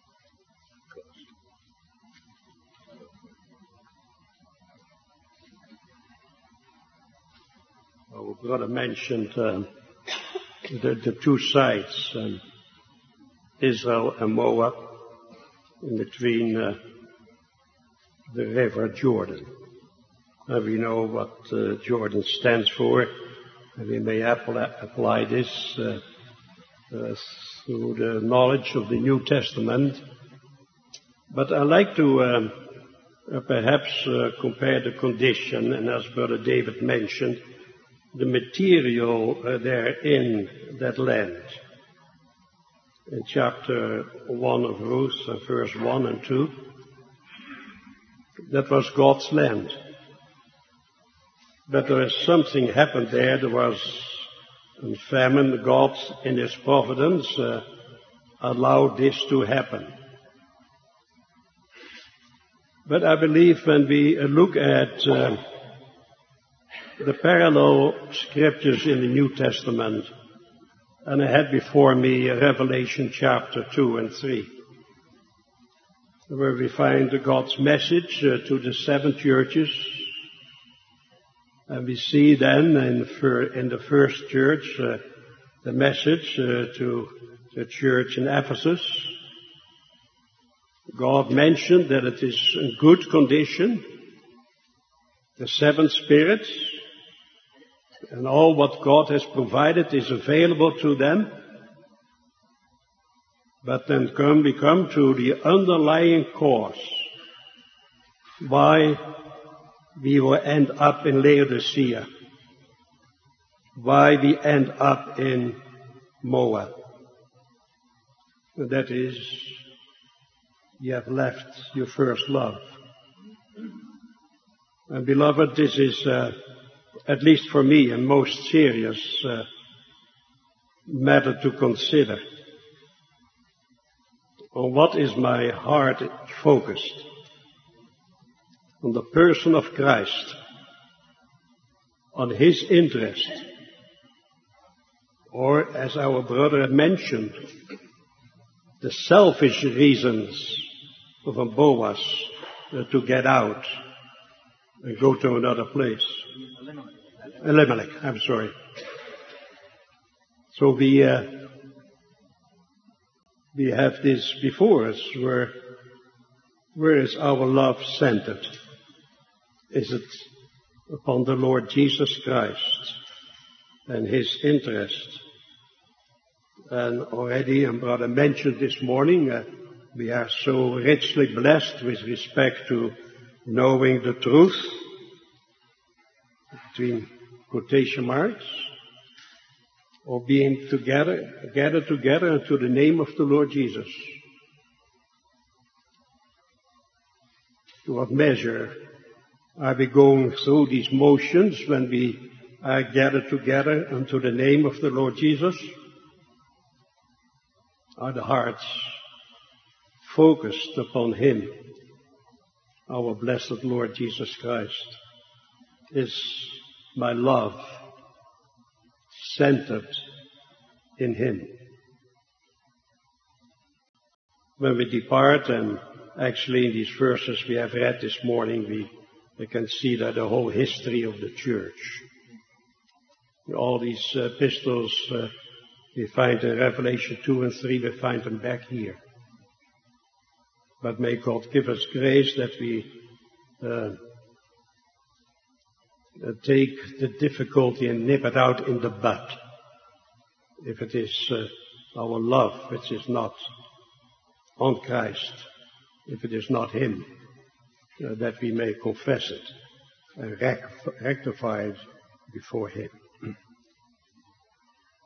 Our brother mentioned the two sides, Israel and Moab, in between the river Jordan. And we know what Jordan stands for, and we may apply this through the knowledge of the New Testament. But I like to perhaps compare the condition, and as Brother David mentioned, the material there in that land. In chapter 1 of Ruth, verse 1 and 2, that was God's land. But there is something happened there. There was a famine. God, in His providence, allowed this to happen. But I believe when we look at the parallel scriptures in the New Testament, and I had before me Revelation chapter 2 and 3, where we find God's message to the 7 churches. And we see then in the first church the message to the church in Ephesus. God mentioned that it is in good condition, the 7 spirits, and all what God has provided is available to them. But then we come to the underlying cause why we will end up in Laodicea, why we end up in Moab. And that is, you have left your first love. And beloved, this is, at least for me, a most serious matter to consider. On what is my heart focused? On the person of Christ, on His interest, or as our brother had mentioned, the selfish reasons of Boaz to get out and go to another place. Elimelech, I'm sorry. So we have this before us, where is our love centered? Is it upon the Lord Jesus Christ and His interest? And already, and Brother mentioned this morning, we are so richly blessed with respect to knowing the truth, between quotation marks, or being gathered together into the name of the Lord Jesus. To what measure are we going through these motions when we are gathered together unto the name of the Lord Jesus? Are the hearts focused upon Him, our blessed Lord Jesus Christ? Is my love centered in Him? When we depart, and actually in these verses we have read this morning, we can see that the whole history of the church. All these epistles we find in Revelation 2 and 3, we find them back here. But may God give us grace that we take the difficulty and nip it out in the bud. If it is our love which is not on Christ, if it is not Him, that we may confess it and rectify it before Him.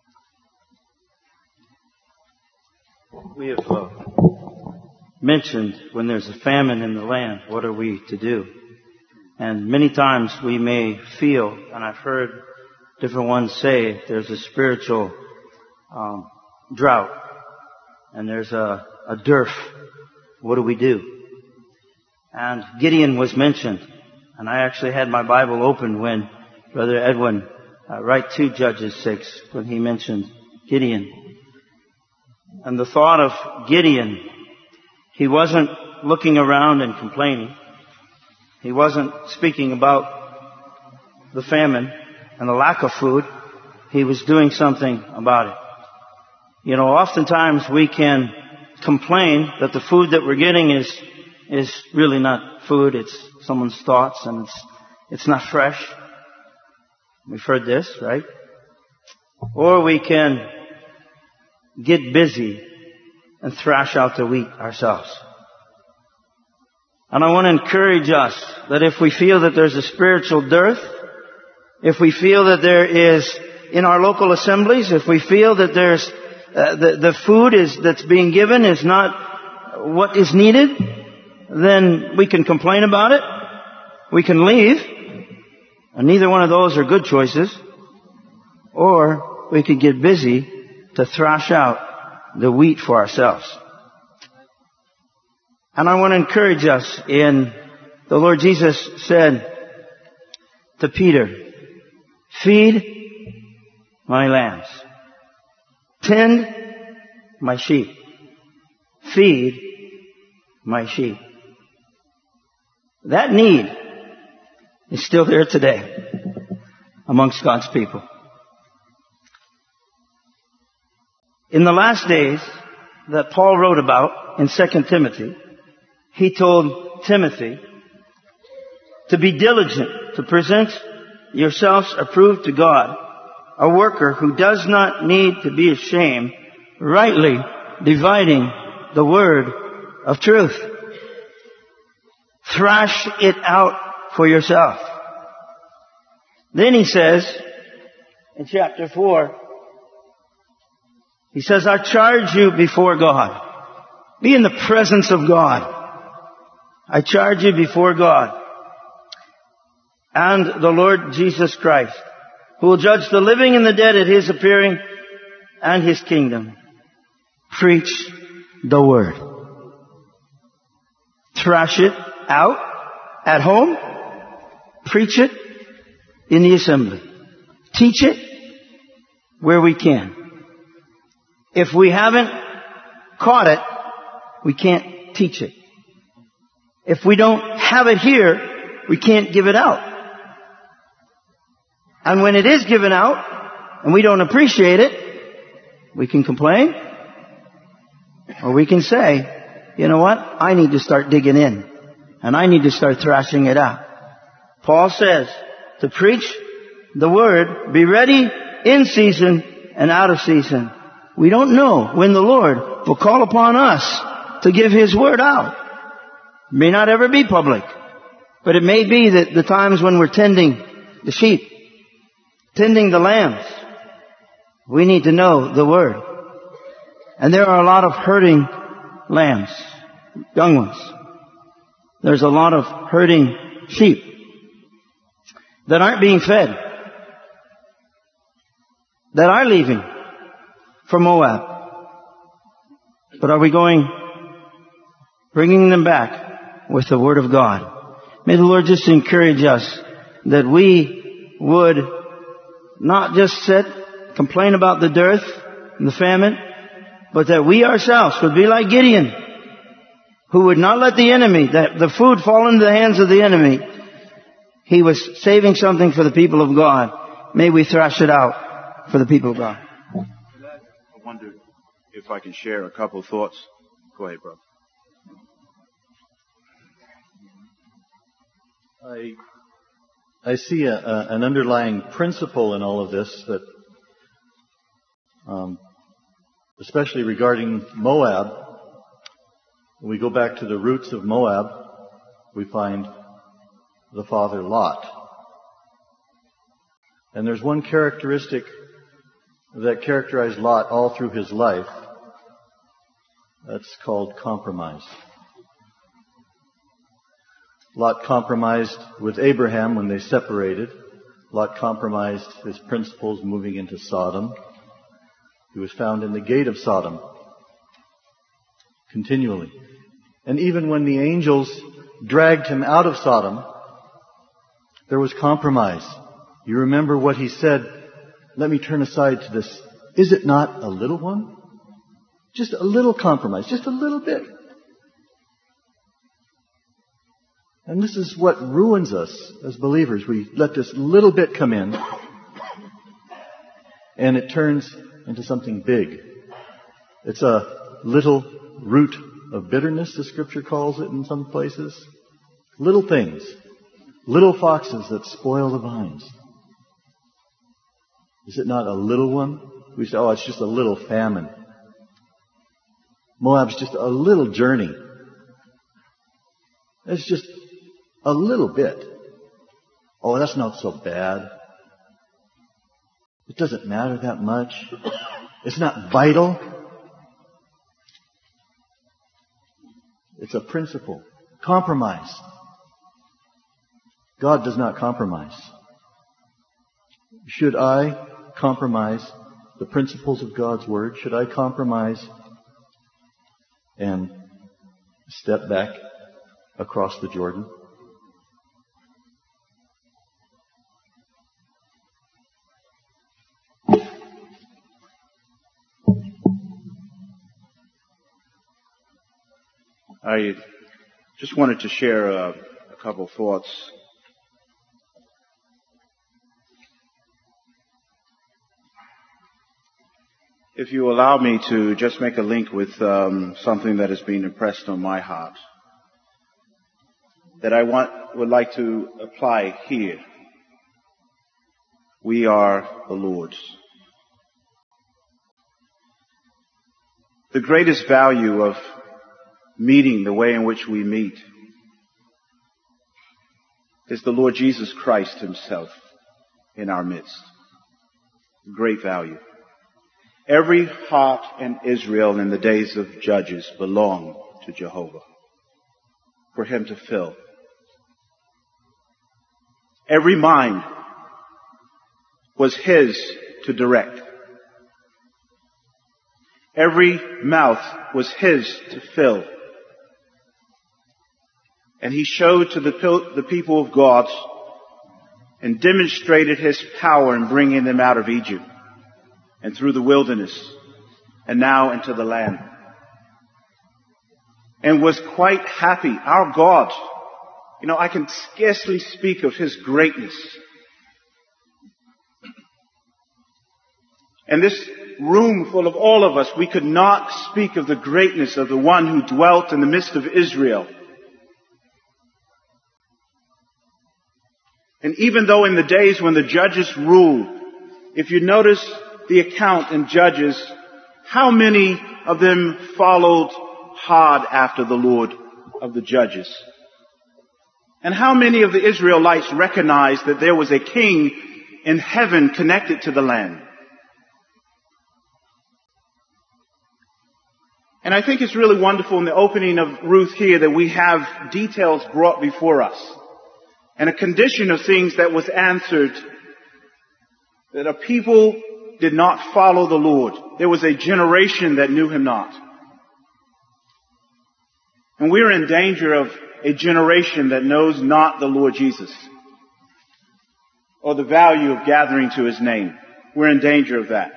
We have mentioned when there's a famine in the land, what are we to do? And many times we may feel, and I've heard different ones say, there's a spiritual drought and there's a dearth. What do we do? And Gideon was mentioned. And I actually had my Bible open when Brother Edwin, right to Judges 6, when he mentioned Gideon. And the thought of Gideon, he wasn't looking around and complaining. He wasn't speaking about the famine and the lack of food. He was doing something about it. You know, oftentimes we can complain that the food that we're getting is really not food. It's someone's thoughts and it's not fresh. We've heard this, right? Or we can get busy and thrash out the wheat ourselves. And I want to encourage us that if we feel that there's a spiritual dearth, if we feel that there is in our local assemblies, if we feel that there's the food that's being given is not what is needed, then we can complain about it. We can leave. And neither one of those are good choices. Or we could get busy to thrash out the wheat for ourselves. And I want to encourage us in the Lord Jesus said to Peter, feed my lambs. Tend my sheep. Feed my sheep. That need is still there today amongst God's people. In the last days that Paul wrote about in 2 Timothy, he told Timothy to be diligent to present yourselves approved to God, a worker who does not need to be ashamed, rightly dividing the word of truth. Thrash it out for yourself. Then he says, in chapter 4, he says, I charge you before God. Be in the presence of God. I charge you before God and the Lord Jesus Christ, who will judge the living and the dead at His appearing and His kingdom. Preach the word. Thrash it out at home. Preach it in the assembly. Teach it where we can. If we haven't caught it, we can't teach it. If we don't have it here, we can't give it out. And when it is given out, and we don't appreciate it, we can complain, or we can say, you know what? I need to start digging in, and I need to start thrashing it out. Paul says, to preach the word, be ready in season and out of season. We don't know when the Lord will call upon us to give His word out. It may not ever be public, but it may be that the times when we're tending the sheep, tending the lambs, we need to know the word. And there are a lot of hurting lambs, young ones. There's a lot of hurting sheep that aren't being fed, that are leaving for Moab. But are we bringing them back with the Word of God? May the Lord just encourage us that we would not just sit, complain about the dearth and the famine, but that we ourselves would be like Gideon, who would not let the enemy, the food fall into the hands of the enemy. He was saving something for the people of God. May we thrash it out for the people of God. I wonder if I can share a couple of thoughts. Go ahead, brother. I see an underlying principle in all of this that, especially regarding Moab, when we go back to the roots of Moab, we find the father Lot. And there's one characteristic that characterized Lot all through his life, That's called compromise. Lot compromised with Abraham when they separated. Lot compromised his principles moving into Sodom. He was found in the gate of Sodom continually. And even when the angels dragged him out of Sodom, there was compromise. You remember what he said, let me turn aside to this. Is it not a little one? Just a little compromise, just a little bit. And this is what ruins us as believers. We let this little bit come in, and it turns into something big. It's a little root of bitterness, the Scripture calls it in some places. Little things. Little foxes that spoil the vines. Is it not a little one? We say, oh, it's just a little famine. Moab's just a little journey. It's just a little bit. Oh, that's not so bad. It doesn't matter that much. It's not vital. It's a principle. Compromise. God does not compromise. Should I compromise the principles of God's Word? Should I compromise and step back across the Jordan? I just wanted to share a couple of thoughts. If you allow me to just make a link with something that has been impressed on my heart, that I would like to apply here. We are the Lord's. The greatest value of meeting the way in which we meet is the Lord Jesus Christ Himself in our midst. Great value. Every heart in Israel in the days of Judges belonged to Jehovah for Him to fill. Every mind was His to direct. Every mouth was His to fill. And He showed to the people of God and demonstrated His power in bringing them out of Egypt and through the wilderness and now into the land. And was quite happy. Our God, I can scarcely speak of His greatness. And this room full of all of us, we could not speak of the greatness of the one who dwelt in the midst of Israel. And even though in the days when the judges ruled, if you notice the account in Judges, how many of them followed hard after the Lord of the judges? And how many of the Israelites recognized that there was a king in heaven connected to the land? And I think it's really wonderful in the opening of Ruth here that we have details brought before us. And a condition of things that was answered, that a people did not follow the Lord. There was a generation that knew Him not. And we're in danger of a generation that knows not the Lord Jesus or the value of gathering to His name. We're in danger of that.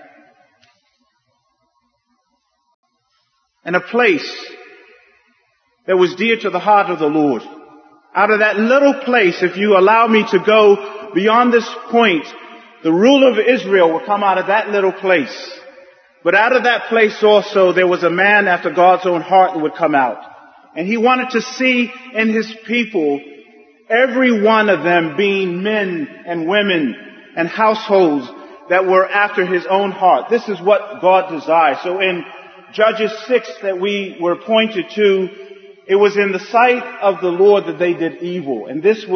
And a place that was dear to the heart of the Lord. Out of that little place, if you allow me to go beyond this point, the rule of Israel will come out of that little place. But out of that place also, there was a man after God's own heart that would come out. And He wanted to see in His people, every one of them being men and women and households that were after His own heart. This is what God desires. So in Judges 6 that we were pointed to, it was in the sight of the Lord that they did evil. And this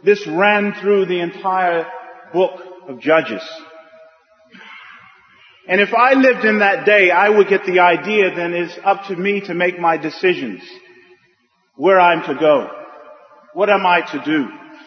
ran through the entire book of Judges. And if I lived in that day, I would get the idea then it's up to me to make my decisions. Where I'm to go. What am I to do?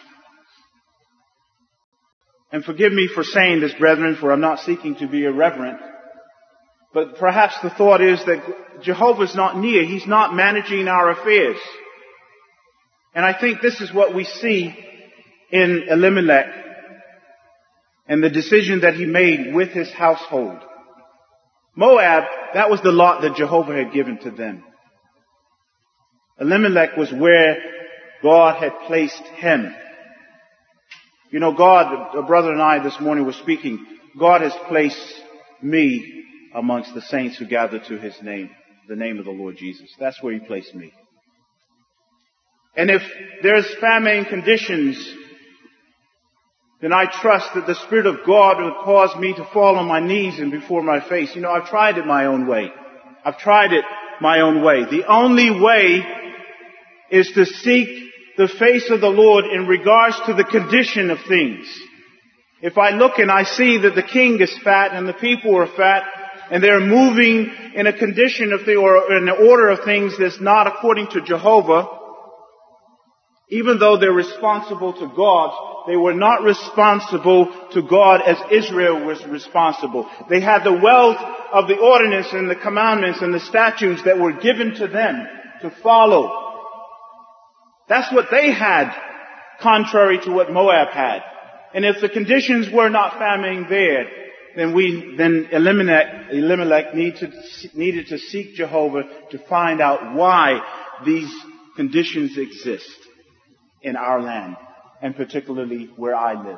And forgive me for saying this, brethren, for I'm not seeking to be irreverent. But perhaps the thought is that Jehovah's not near. He's not managing our affairs. And I think this is what we see in Elimelech and the decision that he made with his household. Moab, that was the lot that Jehovah had given to them. Elimelech was where God had placed him. You know, God, a brother and I this morning were speaking, God has placed me amongst the saints who gather to his name, the name of the Lord Jesus. That's where he placed me. And if there's famine conditions, then I trust that the Spirit of God will cause me to fall on my knees and before my face. You know, I've tried it my own way. I've tried it my own way. The only way is to seek the face of the Lord in regards to the condition of things. If I look and I see that the king is fat and the people are fat and they're moving in a condition of things or in an order of things that's not according to Jehovah, even though they're responsible to God, they were not responsible to God as Israel was responsible. They had the wealth of the ordinance and the commandments and the statutes that were given to them to follow. That's what they had, contrary to what Moab had. And if the conditions were not famine there, then Elimelech needed to seek Jehovah to find out why these conditions exist in our land, and particularly where I live.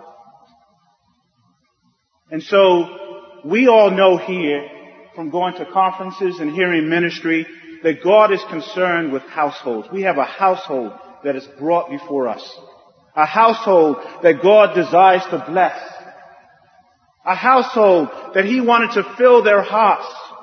And so, we all know here, from going to conferences and hearing ministry, that God is concerned with households. We have a household that is brought before us. A household that God desires to bless. A household that He wanted to fill their hearts.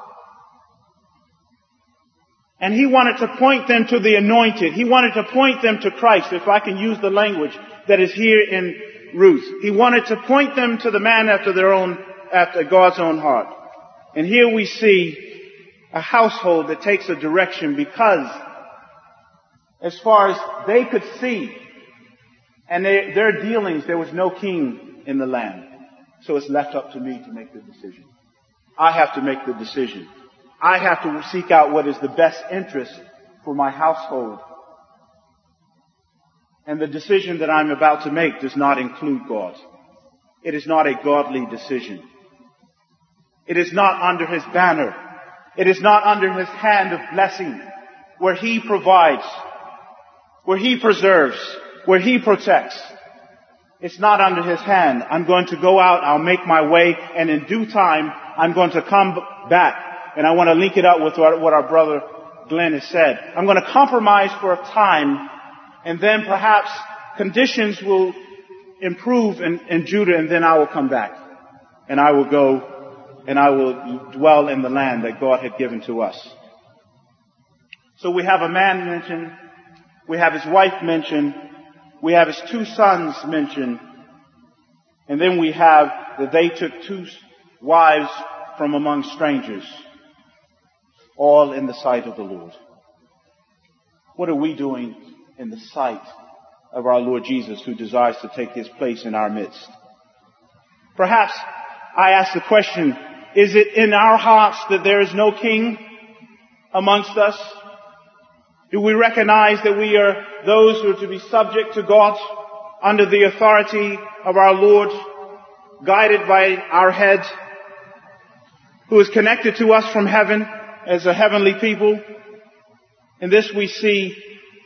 And He wanted to point them to the anointed. He wanted to point them to Christ, if I can use the language that is here in Ruth. He wanted to point them to the man after God's own heart. And here we see a household that takes a direction because, as far as they could see, and their dealings, there was no king in the land. So it's left up to me to make the decision. I have to make the decision. I have to seek out what is the best interest for my household. And the decision that I'm about to make does not include God. It is not a godly decision. It is not under His banner. It is not under His hand of blessing, where He provides, where He preserves, where He protects. It's not under His hand. I'm going to go out, I'll make my way, and in due time, I'm going to come back. And I want to link it up with what our brother Glenn has said. I'm going to compromise for a time, and then perhaps conditions will improve in Judah, and then I will come back. And I will go, and I will dwell in the land that God had given to us. So we have a man mentioned, we have his wife mentioned, we have his 2 sons mentioned, and then we have that they took 2 wives from among strangers, all in the sight of the Lord. What are we doing in the sight of our Lord Jesus, who desires to take His place in our midst? Perhaps I ask the question, is it in our hearts that there is no king amongst us? Do we recognize that we are those who are to be subject to God under the authority of our Lord, guided by our head, who is connected to us from heaven as a heavenly people? In this we see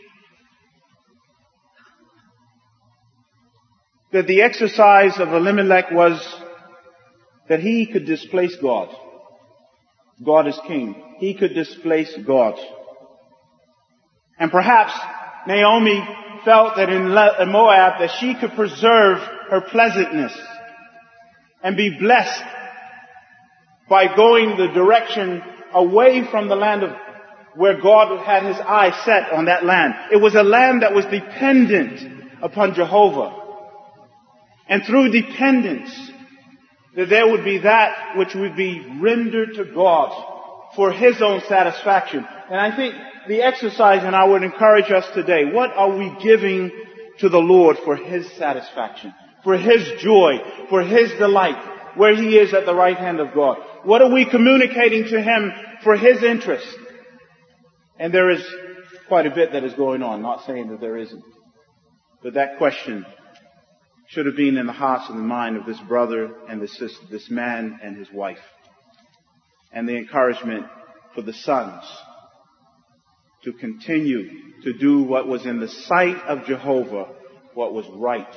that the exercise of Elimelech was that he could displace God. God is king. He could displace God. And perhaps Naomi felt that in Moab that she could preserve her pleasantness and be blessed by going the direction away from the land of where God had His eye set on that land. It was a land that was dependent upon Jehovah. And through dependence, that there would be that which would be rendered to God for His own satisfaction. And I think the exercise, and I would encourage us today, what are we giving to the Lord for His satisfaction, for His joy, for His delight, where He is at the right hand of God? What are we communicating to Him for His interest? And there is quite a bit that is going on, not saying that there isn't. But that question should have been in the hearts and the mind of this brother and this sister, this man and his wife. And the encouragement for the sons to continue to do what was in the sight of Jehovah, what was right,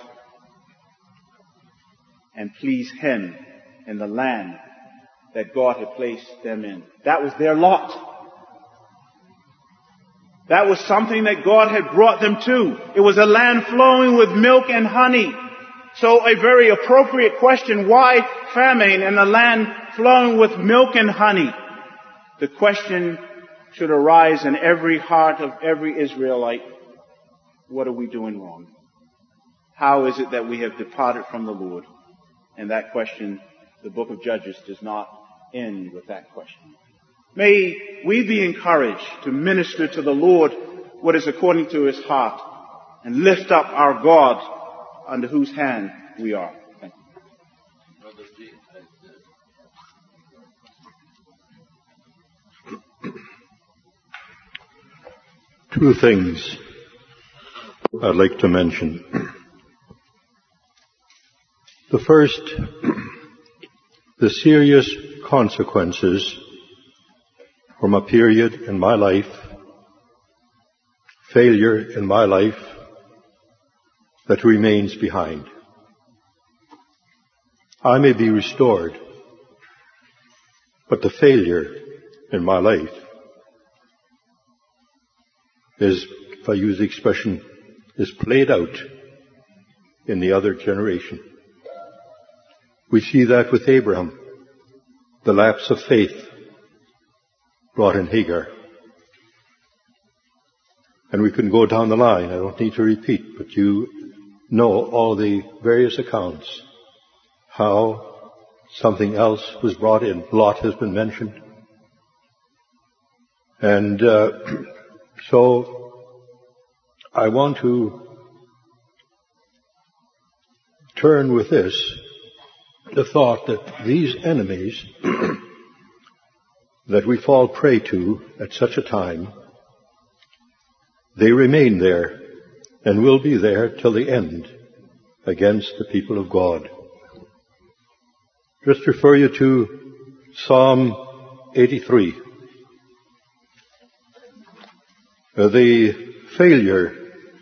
and please Him in the land that God had placed them in. That was their lot. That was something that God had brought them to. It was a land flowing with milk and honey. So a very appropriate question, why famine in a land flowing with milk and honey? The question should arise in every heart of every Israelite. What are we doing wrong? How is it that we have departed from the Lord? And that question, the book of Judges does not end with that question. May we be encouraged to minister to the Lord what is according to His heart and lift up our God under whose hand we are. Thank you. Two things I'd like to mention. The first, the serious consequences from a period in my life, failure in my life, that remains behind. I may be restored, but the failure in my life is, if I use the expression, is played out in the other generation. We see that with Abraham, the lapse of faith brought in Hagar. And we can go down the line. I don't need to repeat, but you know all the various accounts, how something else was brought in. Lot has been mentioned. And so I want to turn with this, the thought that these enemies that we fall prey to at such a time, they remain there and will be there till the end against the people of God. Just refer you to Psalm 83. The failure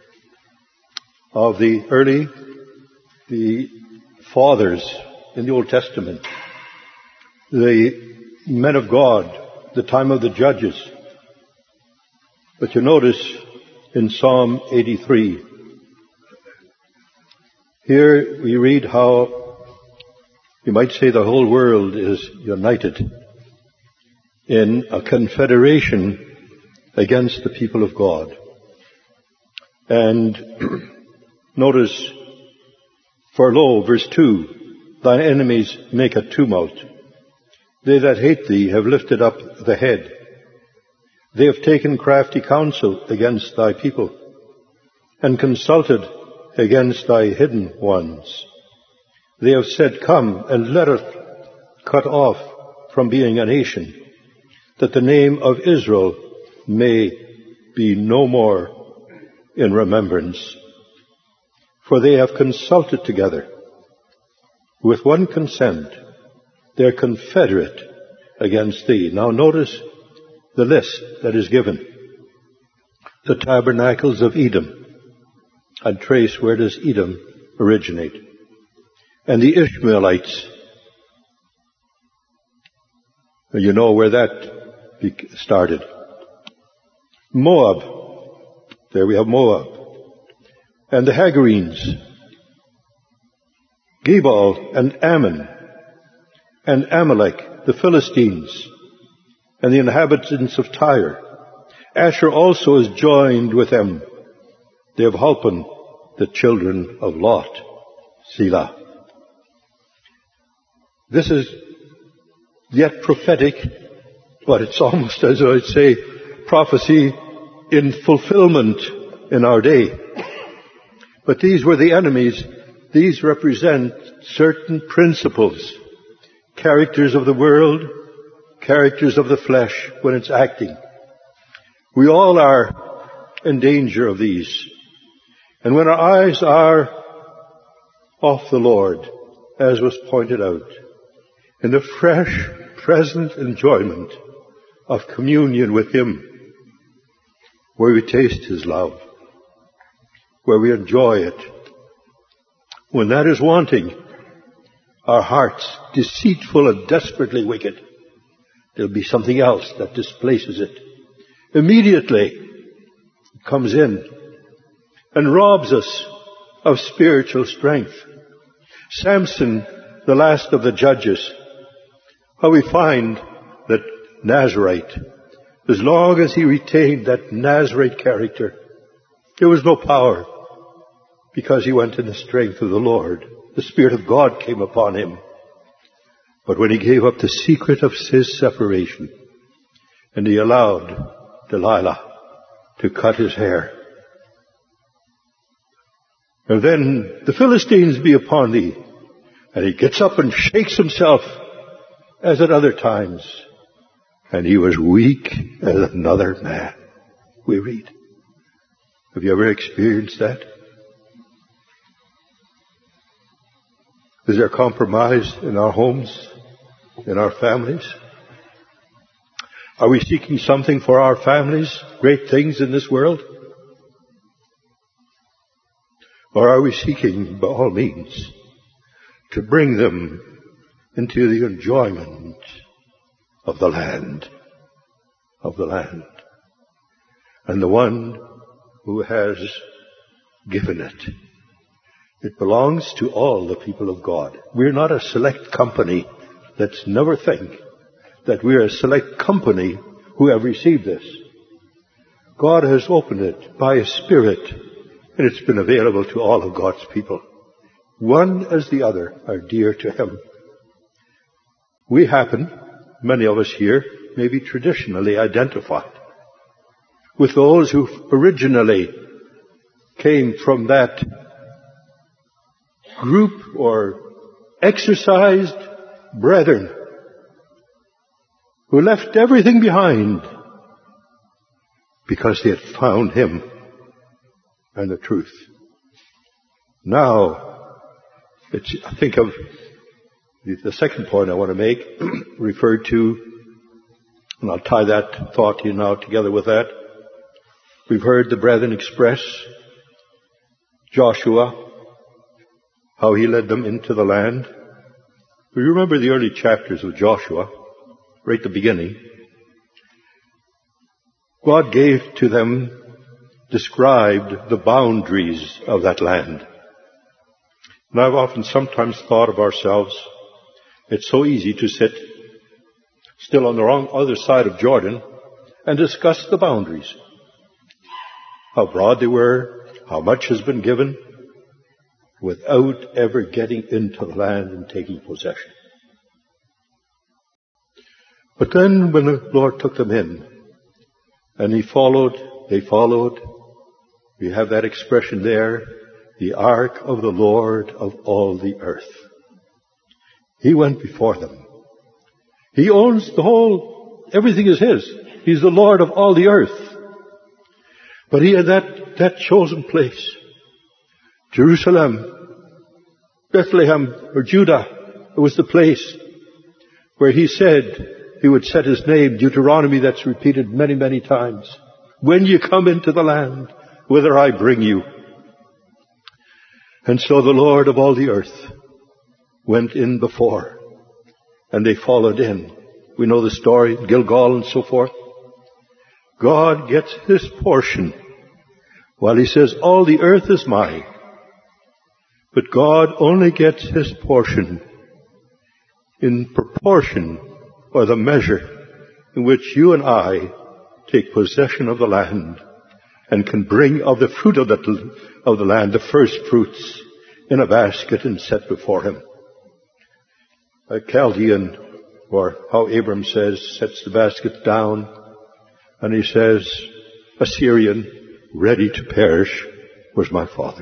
of the fathers in the Old Testament, the men of God, the time of the judges. But you notice in Psalm 83, here we read how, you might say, the whole world is united in a confederation against the people of God. And notice, for lo, verse 2, thine enemies make a tumult. They that hate thee have lifted up the head. They have taken crafty counsel against thy people, and consulted against thy hidden ones. They have said, come, and let us cut off from being a nation, that the name of Israel may be no more in remembrance. For they have consulted together with one consent. They're confederate against thee. Now notice the list that is given. The tabernacles of Edom. And trace, where does Edom originate? And the Ishmaelites. You know where that started. Moab. There we have Moab. And the Hagarenes. Gebal and Ammon. And Amalek, the Philistines, and the inhabitants of Tyre. Asher also is joined with them. They have holpen the children of Lot. Selah. This is yet prophetic, but it's almost, as I'd say, prophecy in fulfillment in our day. But these were the enemies. These represent certain principles, characters of the world, characters of the flesh when it's acting. We all are in danger of these. And when our eyes are off the Lord, as was pointed out, in the fresh, present enjoyment of communion with Him, where we taste His love, where we enjoy it, when that is wanting, our hearts, deceitful and desperately wicked, there'll be something else that displaces it. Immediately, it comes in and robs us of spiritual strength. Samson, the last of the judges, how we find that Nazarite, as long as he retained that Nazarite character, there was no power, because he went in the strength of the Lord. The Spirit of God came upon him. But when he gave up the secret of his separation, and he allowed Delilah to cut his hair, and then the Philistines be upon thee, and he gets up and shakes himself as at other times, and he was weak as another man, we read. Have you ever experienced that? Is there compromise in our homes, in our families? Are we seeking something for our families, great things in this world? Or are we seeking, by all means, to bring them into the enjoyment of the land, and the one who has given it? It belongs to all the people of God. We're not a select company. Let's never think that we're a select company who have received this. God has opened it by His Spirit, and it's been available to all of God's people. One as the other are dear to Him. We happen, many of us here, may be traditionally identified with those who originally came from that group or exercised brethren who left everything behind because they had found Him and the truth. Now, I think of the second point I want to make, referred to, and I'll tie that thought to you now together with that. We've heard the brethren express Joshua, how he led them into the land. We remember the early chapters of Joshua, right at the beginning. God gave to them, described the boundaries of that land. And I've often sometimes thought of ourselves, it's so easy to sit still on the wrong other side of Jordan and discuss the boundaries. How broad they were, how much has been given, without ever getting into the land and taking possession. But then when the Lord took them in, and they followed, we have that expression there, the ark of the Lord of all the earth. He went before them. He owns the whole, everything is His. He's the Lord of all the earth. But He had that chosen place. Jerusalem, Bethlehem, or Judah, it was the place where He said He would set His name, Deuteronomy that's repeated many, many times. When you come into the land, whither I bring you. And so the Lord of all the earth went in before, and they followed in. We know the story, Gilgal and so forth. God gets His portion, while He says, all the earth is mine. But God only gets His portion in proportion, or the measure, in which you and I take possession of the land and can bring of the fruit of the land, the first fruits, in a basket and set before Him. a Chaldean, or how Abram says, sets the basket down, and he says, a Syrian ready to perish was my father.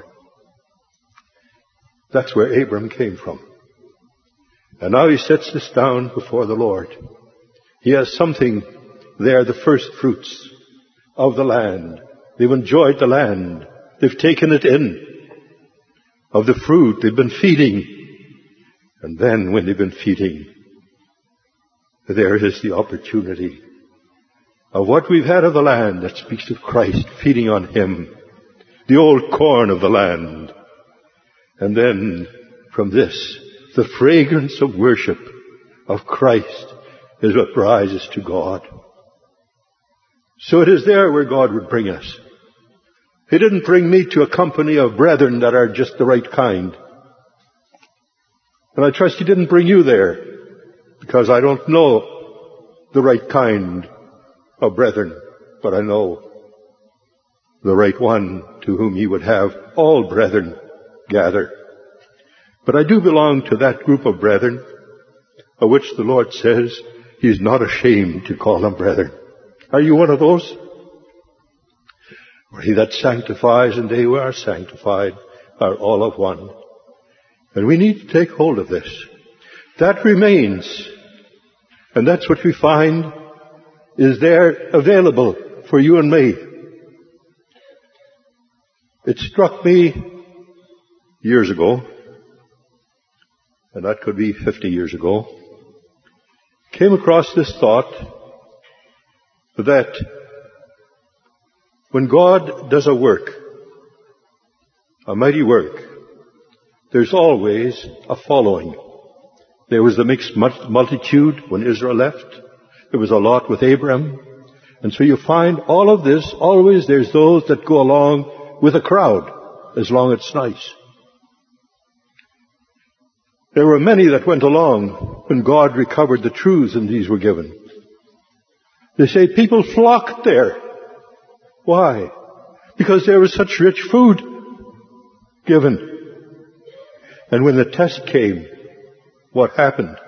That's where Abram came from. And now he sets this down before the Lord. He has something there, the first fruits of the land. They've enjoyed the land. They've taken it in. Of the fruit they've been feeding. And then when they've been feeding, there is the opportunity of what we've had of the land that speaks of Christ, feeding on Him. The old corn of the land. And then from this, the fragrance of worship of Christ is what rises to God. So it is there where God would bring us. He didn't bring me to a company of brethren that are just the right kind. And I trust He didn't bring you there, because I don't know the right kind of brethren, but I know the right one to whom He would have all brethren gather. But I do belong to that group of brethren of which the Lord says He's not ashamed to call them brethren. Are you one of those? For He that sanctifies and they who are sanctified are all of one. And we need to take hold of this. That remains. And that's what we find is there available for you and me. It struck me years ago, and that could be 50 years ago, came across this thought that when God does a work, a mighty work, there's always a following. There was the mixed multitude when Israel left. There was a lot with Abraham. And so you find all of this, always there's those that go along with a crowd, as long as it's nice. There were many that went along when God recovered the truths and these were given. They say people flocked there. Why? Because there was such rich food given. And when the test came, what happened?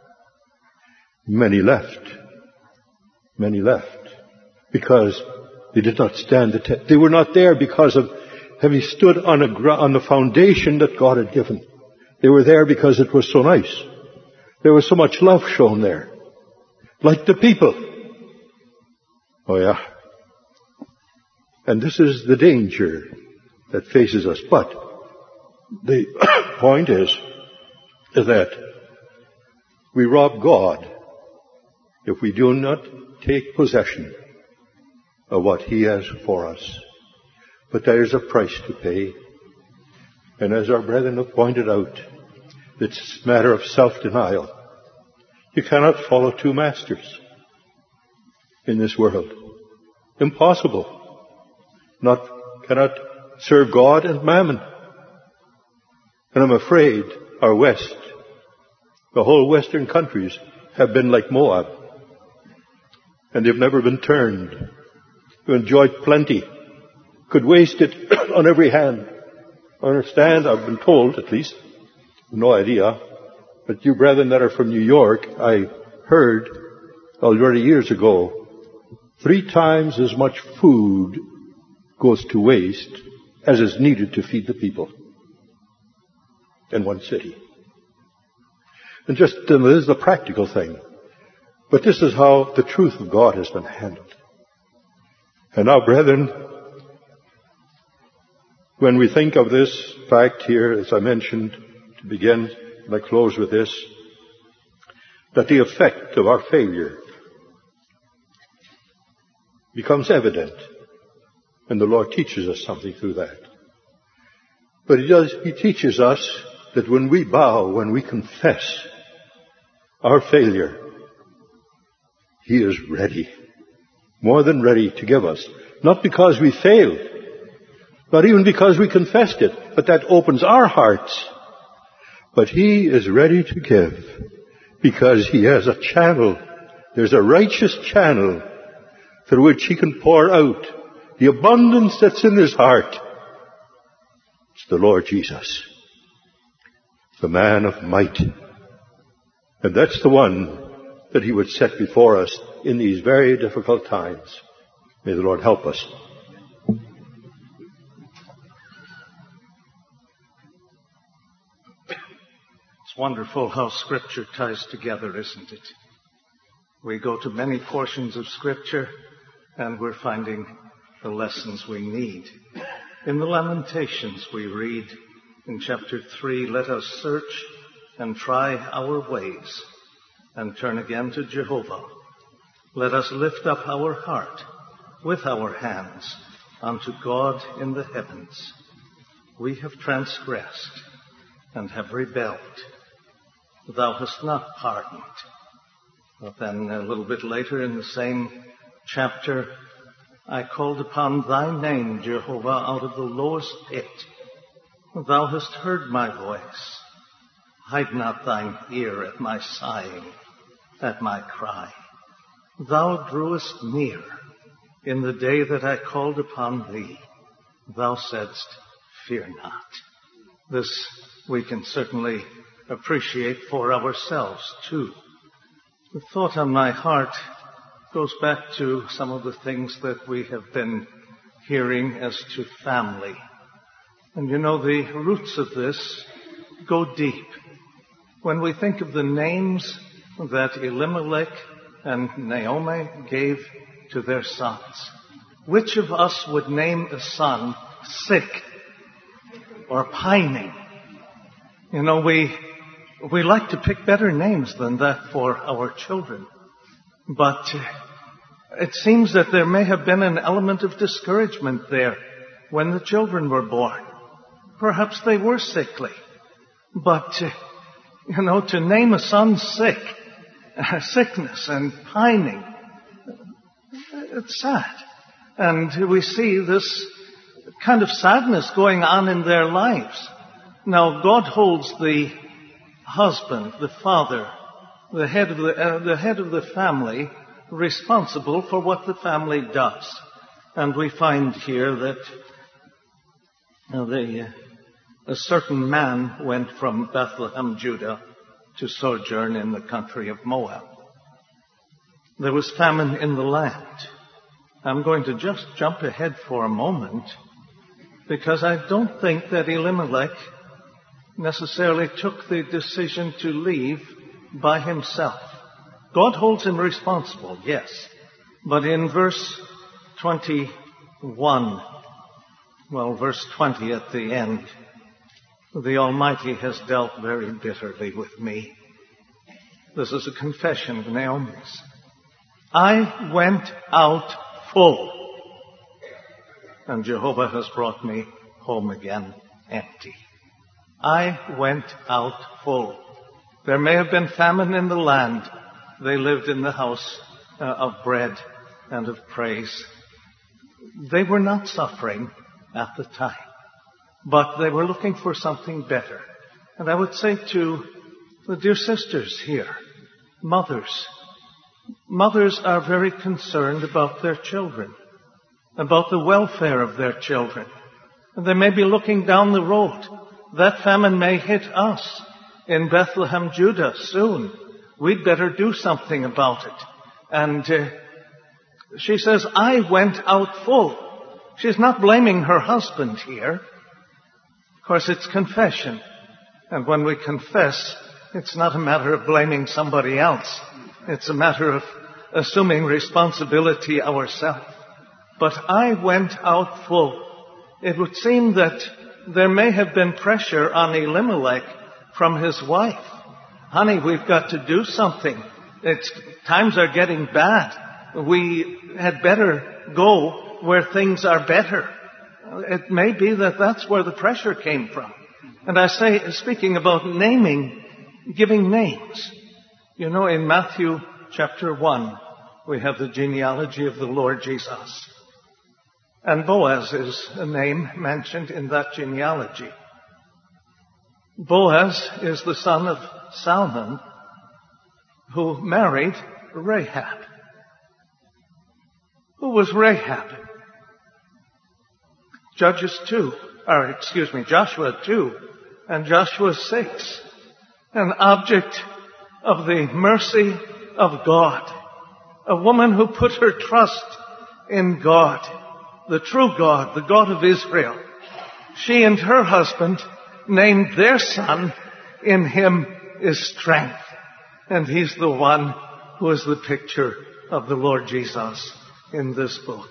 Many left. Many left. Because they did not stand the test. They were not there because of having stood on the foundation that God had given. They were there because it was so nice. There was so much love shown there. Like the people. Oh yeah. And this is the danger that faces us. But the point is that we rob God if we do not take possession of what He has for us. But there is a price to pay. And as our brethren have pointed out, it's a matter of self-denial. You cannot follow two masters in this world. Impossible. Cannot serve God and mammon. And I'm afraid our West, the whole Western countries, have been like Moab. And they've never been turned. Who enjoyed plenty. Could waste it on every hand. I understand, I've been told at least, no idea, but you brethren that are from New York, I heard already years ago, 3 times as much food goes to waste as is needed to feed the people in one city. And this is the practical thing. But this is how the truth of God has been handled. And now, brethren, when we think of this fact here, as I mentioned to begin, and I close with this, that the effect of our failure becomes evident, and the Lord teaches us something through that. But He teaches us that when we bow, when we confess our failure, He is ready, more than ready to give us. Not because we failed, not even because we confessed it, but that opens our hearts. But He is ready to give because He has a channel. There's a righteous channel through which He can pour out the abundance that's in His heart. It's the Lord Jesus, the man of might, And that's the one that he would set before us in these very difficult times. May the Lord help us. It's wonderful how Scripture ties together, isn't it? We go to many portions of Scripture and we're finding the lessons we need. In the Lamentations we read in chapter 3, let us search and try our ways and turn again to Jehovah. Let us lift up our heart with our hands unto God in the heavens. We have transgressed and have rebelled. Thou hast not pardoned. But then a little bit later in the same chapter, I called upon thy name, Jehovah, out of the lowest pit. Thou hast heard my voice. Hide not thine ear at my sighing, at my cry. Thou drewest near in the day that I called upon thee. Thou saidst, fear not. This we can certainly appreciate for ourselves too. The thought on my heart goes back to some of the things that we have been hearing as to family. And you know, the roots of this go deep. When we think of the names that Elimelech and Naomi gave to their sons, which of us would name a son sick or pining? You know, we like to pick better names than that for our children. But it seems that there may have been an element of discouragement there when the children were born. Perhaps they were sickly. But, you know, to name a son sick, sickness and pining, it's sad. And we see this kind of sadness going on in their lives. Now, God holds the husband, the father, the head of the family, responsible for what the family does. And we find here that a certain man went from Bethlehem, Judah, to sojourn in the country of Moab. There was famine in the land. I'm going to just jump ahead for a moment, because I don't think that Elimelech necessarily took the decision to leave by himself. God holds him responsible, yes. But in verse 21, verse 20 at the end, the Almighty has dealt very bitterly with me. This is a confession of Naomi's. I went out full, and Jehovah has brought me home again empty. I went out full. There may have been famine in the land. They lived in the house of bread and of praise. They were not suffering at the time, but they were looking for something better. And I would say to the dear sisters here, mothers are very concerned about their children, about the welfare of their children. And they may be looking down the road. That famine may hit us in Bethlehem, Judah soon. We'd better do something about it. And she says, I went out full. She's not blaming her husband here. Of course, it's confession. And when we confess, it's not a matter of blaming somebody else. It's a matter of assuming responsibility ourselves. But I went out full. It would seem that there may have been pressure on Elimelech from his wife. Honey, we've got to do something. Times are getting bad. We had better go where things are better. It may be that that's where the pressure came from. And I say, speaking about naming, giving names. You know, in Matthew chapter 1, we have the genealogy of the Lord Jesus. And Boaz is a name mentioned in that genealogy. Boaz is the son of Salmon, who married Rahab. Who was Rahab? Joshua 2 and Joshua 6. An object of the mercy of God. A woman who put her trust in God, the true God, the God of Israel. She and her husband named their son, "In him is strength." And he's the one who is the picture of the Lord Jesus in this book.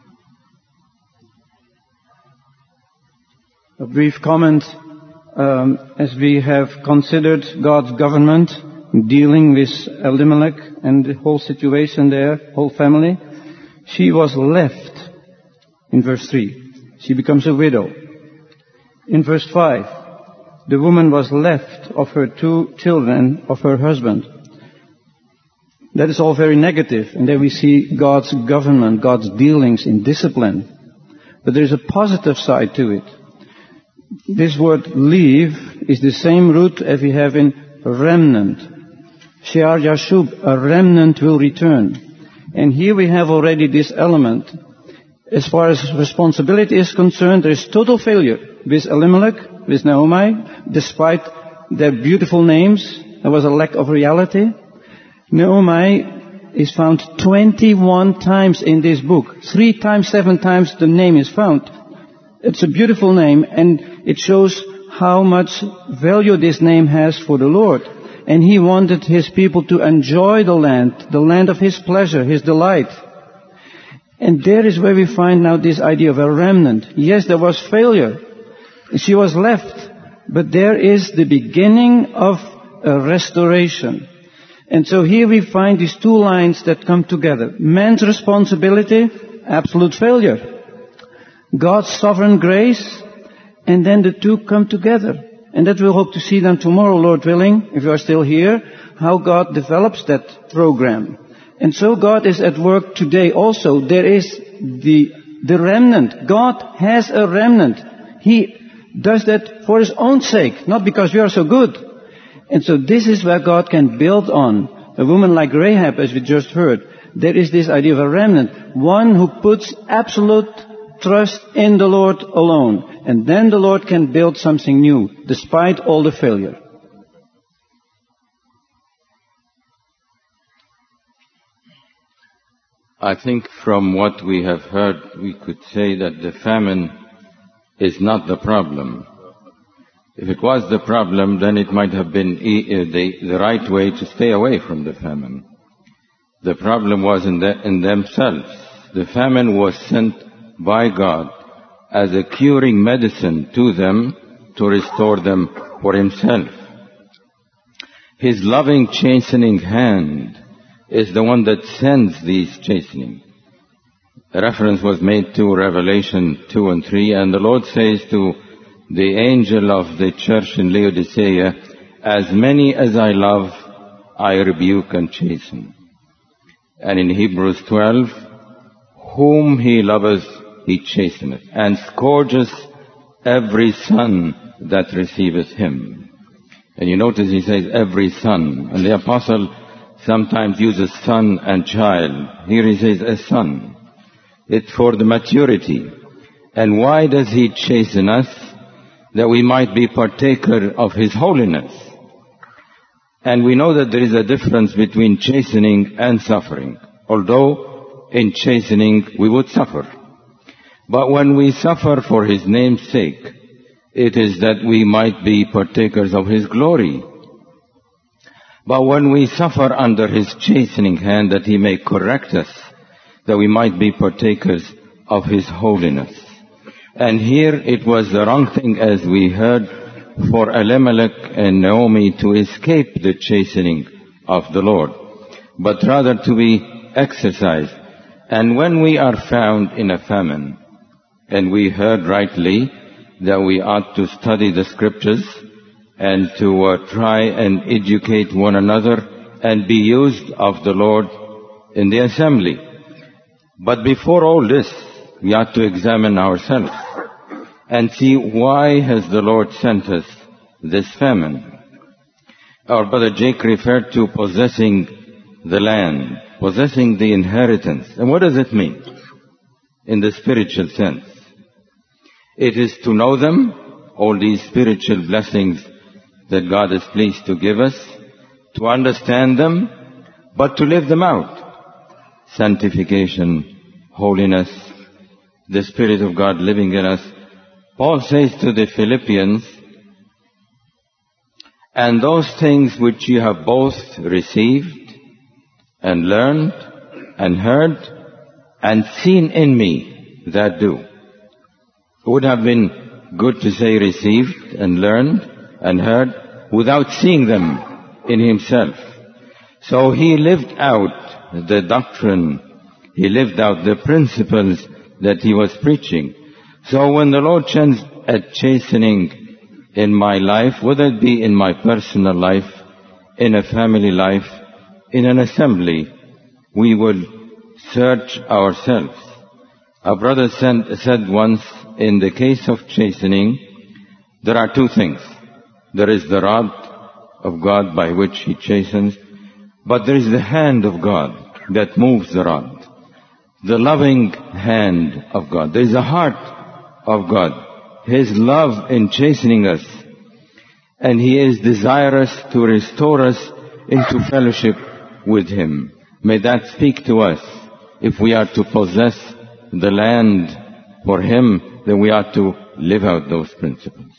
A brief comment as we have considered God's government dealing with Elimelech and the whole situation there, whole family. She was left in verse 3. She becomes a widow. In verse 5, the woman was left of her 2 children, of her husband. That is all very negative. And then we see God's government, God's dealings in discipline. But there is a positive side to it. This word leave is the same root as we have in remnant. Shear Yashub, a remnant will return. And here we have already this element. As far as responsibility is concerned, there is total failure with Elimelech, with Naomi, despite their beautiful names. There was a lack of reality. Naomi is found 21 times in this book. 3 times, 7 times the name is found. It's a beautiful name, and it shows how much value this name has for the Lord. And he wanted his people to enjoy the land of his pleasure, his delight. And there is where we find now this idea of a remnant. Yes, there was failure. She was left. But there is the beginning of a restoration. And so here we find these 2 lines that come together. Man's responsibility, absolute failure. God's sovereign grace, and then the 2 come together. And that we'll hope to see then tomorrow, Lord willing, if you are still here, how God develops that program. And so God is at work today also. There is the remnant. God has a remnant. He does that for His own sake, not because we are so good. And so this is where God can build on. A woman like Rahab, as we just heard, there is this idea of a remnant. One who puts absolute trust in the Lord alone. And then the Lord can build something new, despite all the failure. I think from what we have heard, we could say that the famine is not the problem. If it was the problem, then it might have been the right way to stay away from the famine. The problem was in themselves. The famine was sent by God as a curing medicine to them to restore them for Himself. His loving chastening hand is the one that sends these chastening. A reference was made to Revelation 2 and 3, and the Lord says to the angel of the church in Laodicea, "As many as I love, I rebuke and chasten." And in Hebrews 12, "Whom He loveth, He chasteneth, and scourges every son that receiveth Him." And you notice He says, every son. And the apostle sometimes uses son and child. Here He says, a son. It's for the maturity. And why does He chasten us? That we might be partaker of His holiness. And we know that there is a difference between chastening and suffering. Although in chastening we would suffer. But when we suffer for His name's sake, it is that we might be partakers of His glory. But when we suffer under His chastening hand, that He may correct us, that we might be partakers of His holiness. And here it was the wrong thing, as we heard, for Elimelech and Naomi to escape the chastening of the Lord, but rather to be exercised. And when we are found in a famine, and we heard rightly that we ought to study the Scriptures and to try and educate one another and be used of the Lord in the assembly. But before all this, we ought to examine ourselves and see, why has the Lord sent us this famine? Our brother Jake referred to possessing the land, possessing the inheritance. And what does it mean in the spiritual sense? It is to know them, all these spiritual blessings that God is pleased to give us, to understand them, but to live them out. Sanctification, holiness, the Spirit of God living in us. Paul says to the Philippians, and those things which you have both received and learned and heard and seen in me, that do. It would have been good to say received and learned and heard without seeing them in himself. So he lived out the doctrine, he lived out the principles that he was preaching. So when the Lord chanced at chastening in my life, whether it be in my personal life, in a family life, in an assembly, we will search ourselves. Our brother said once, in the case of chastening, there are two things. There is the rod of God by which he chastens, but there is the hand of God that moves the rod. The loving hand of God. There is the heart of God. His love in chastening us. And he is desirous to restore us into fellowship with him. May that speak to us. If we are to possess the land for him, then we are to live out those principles.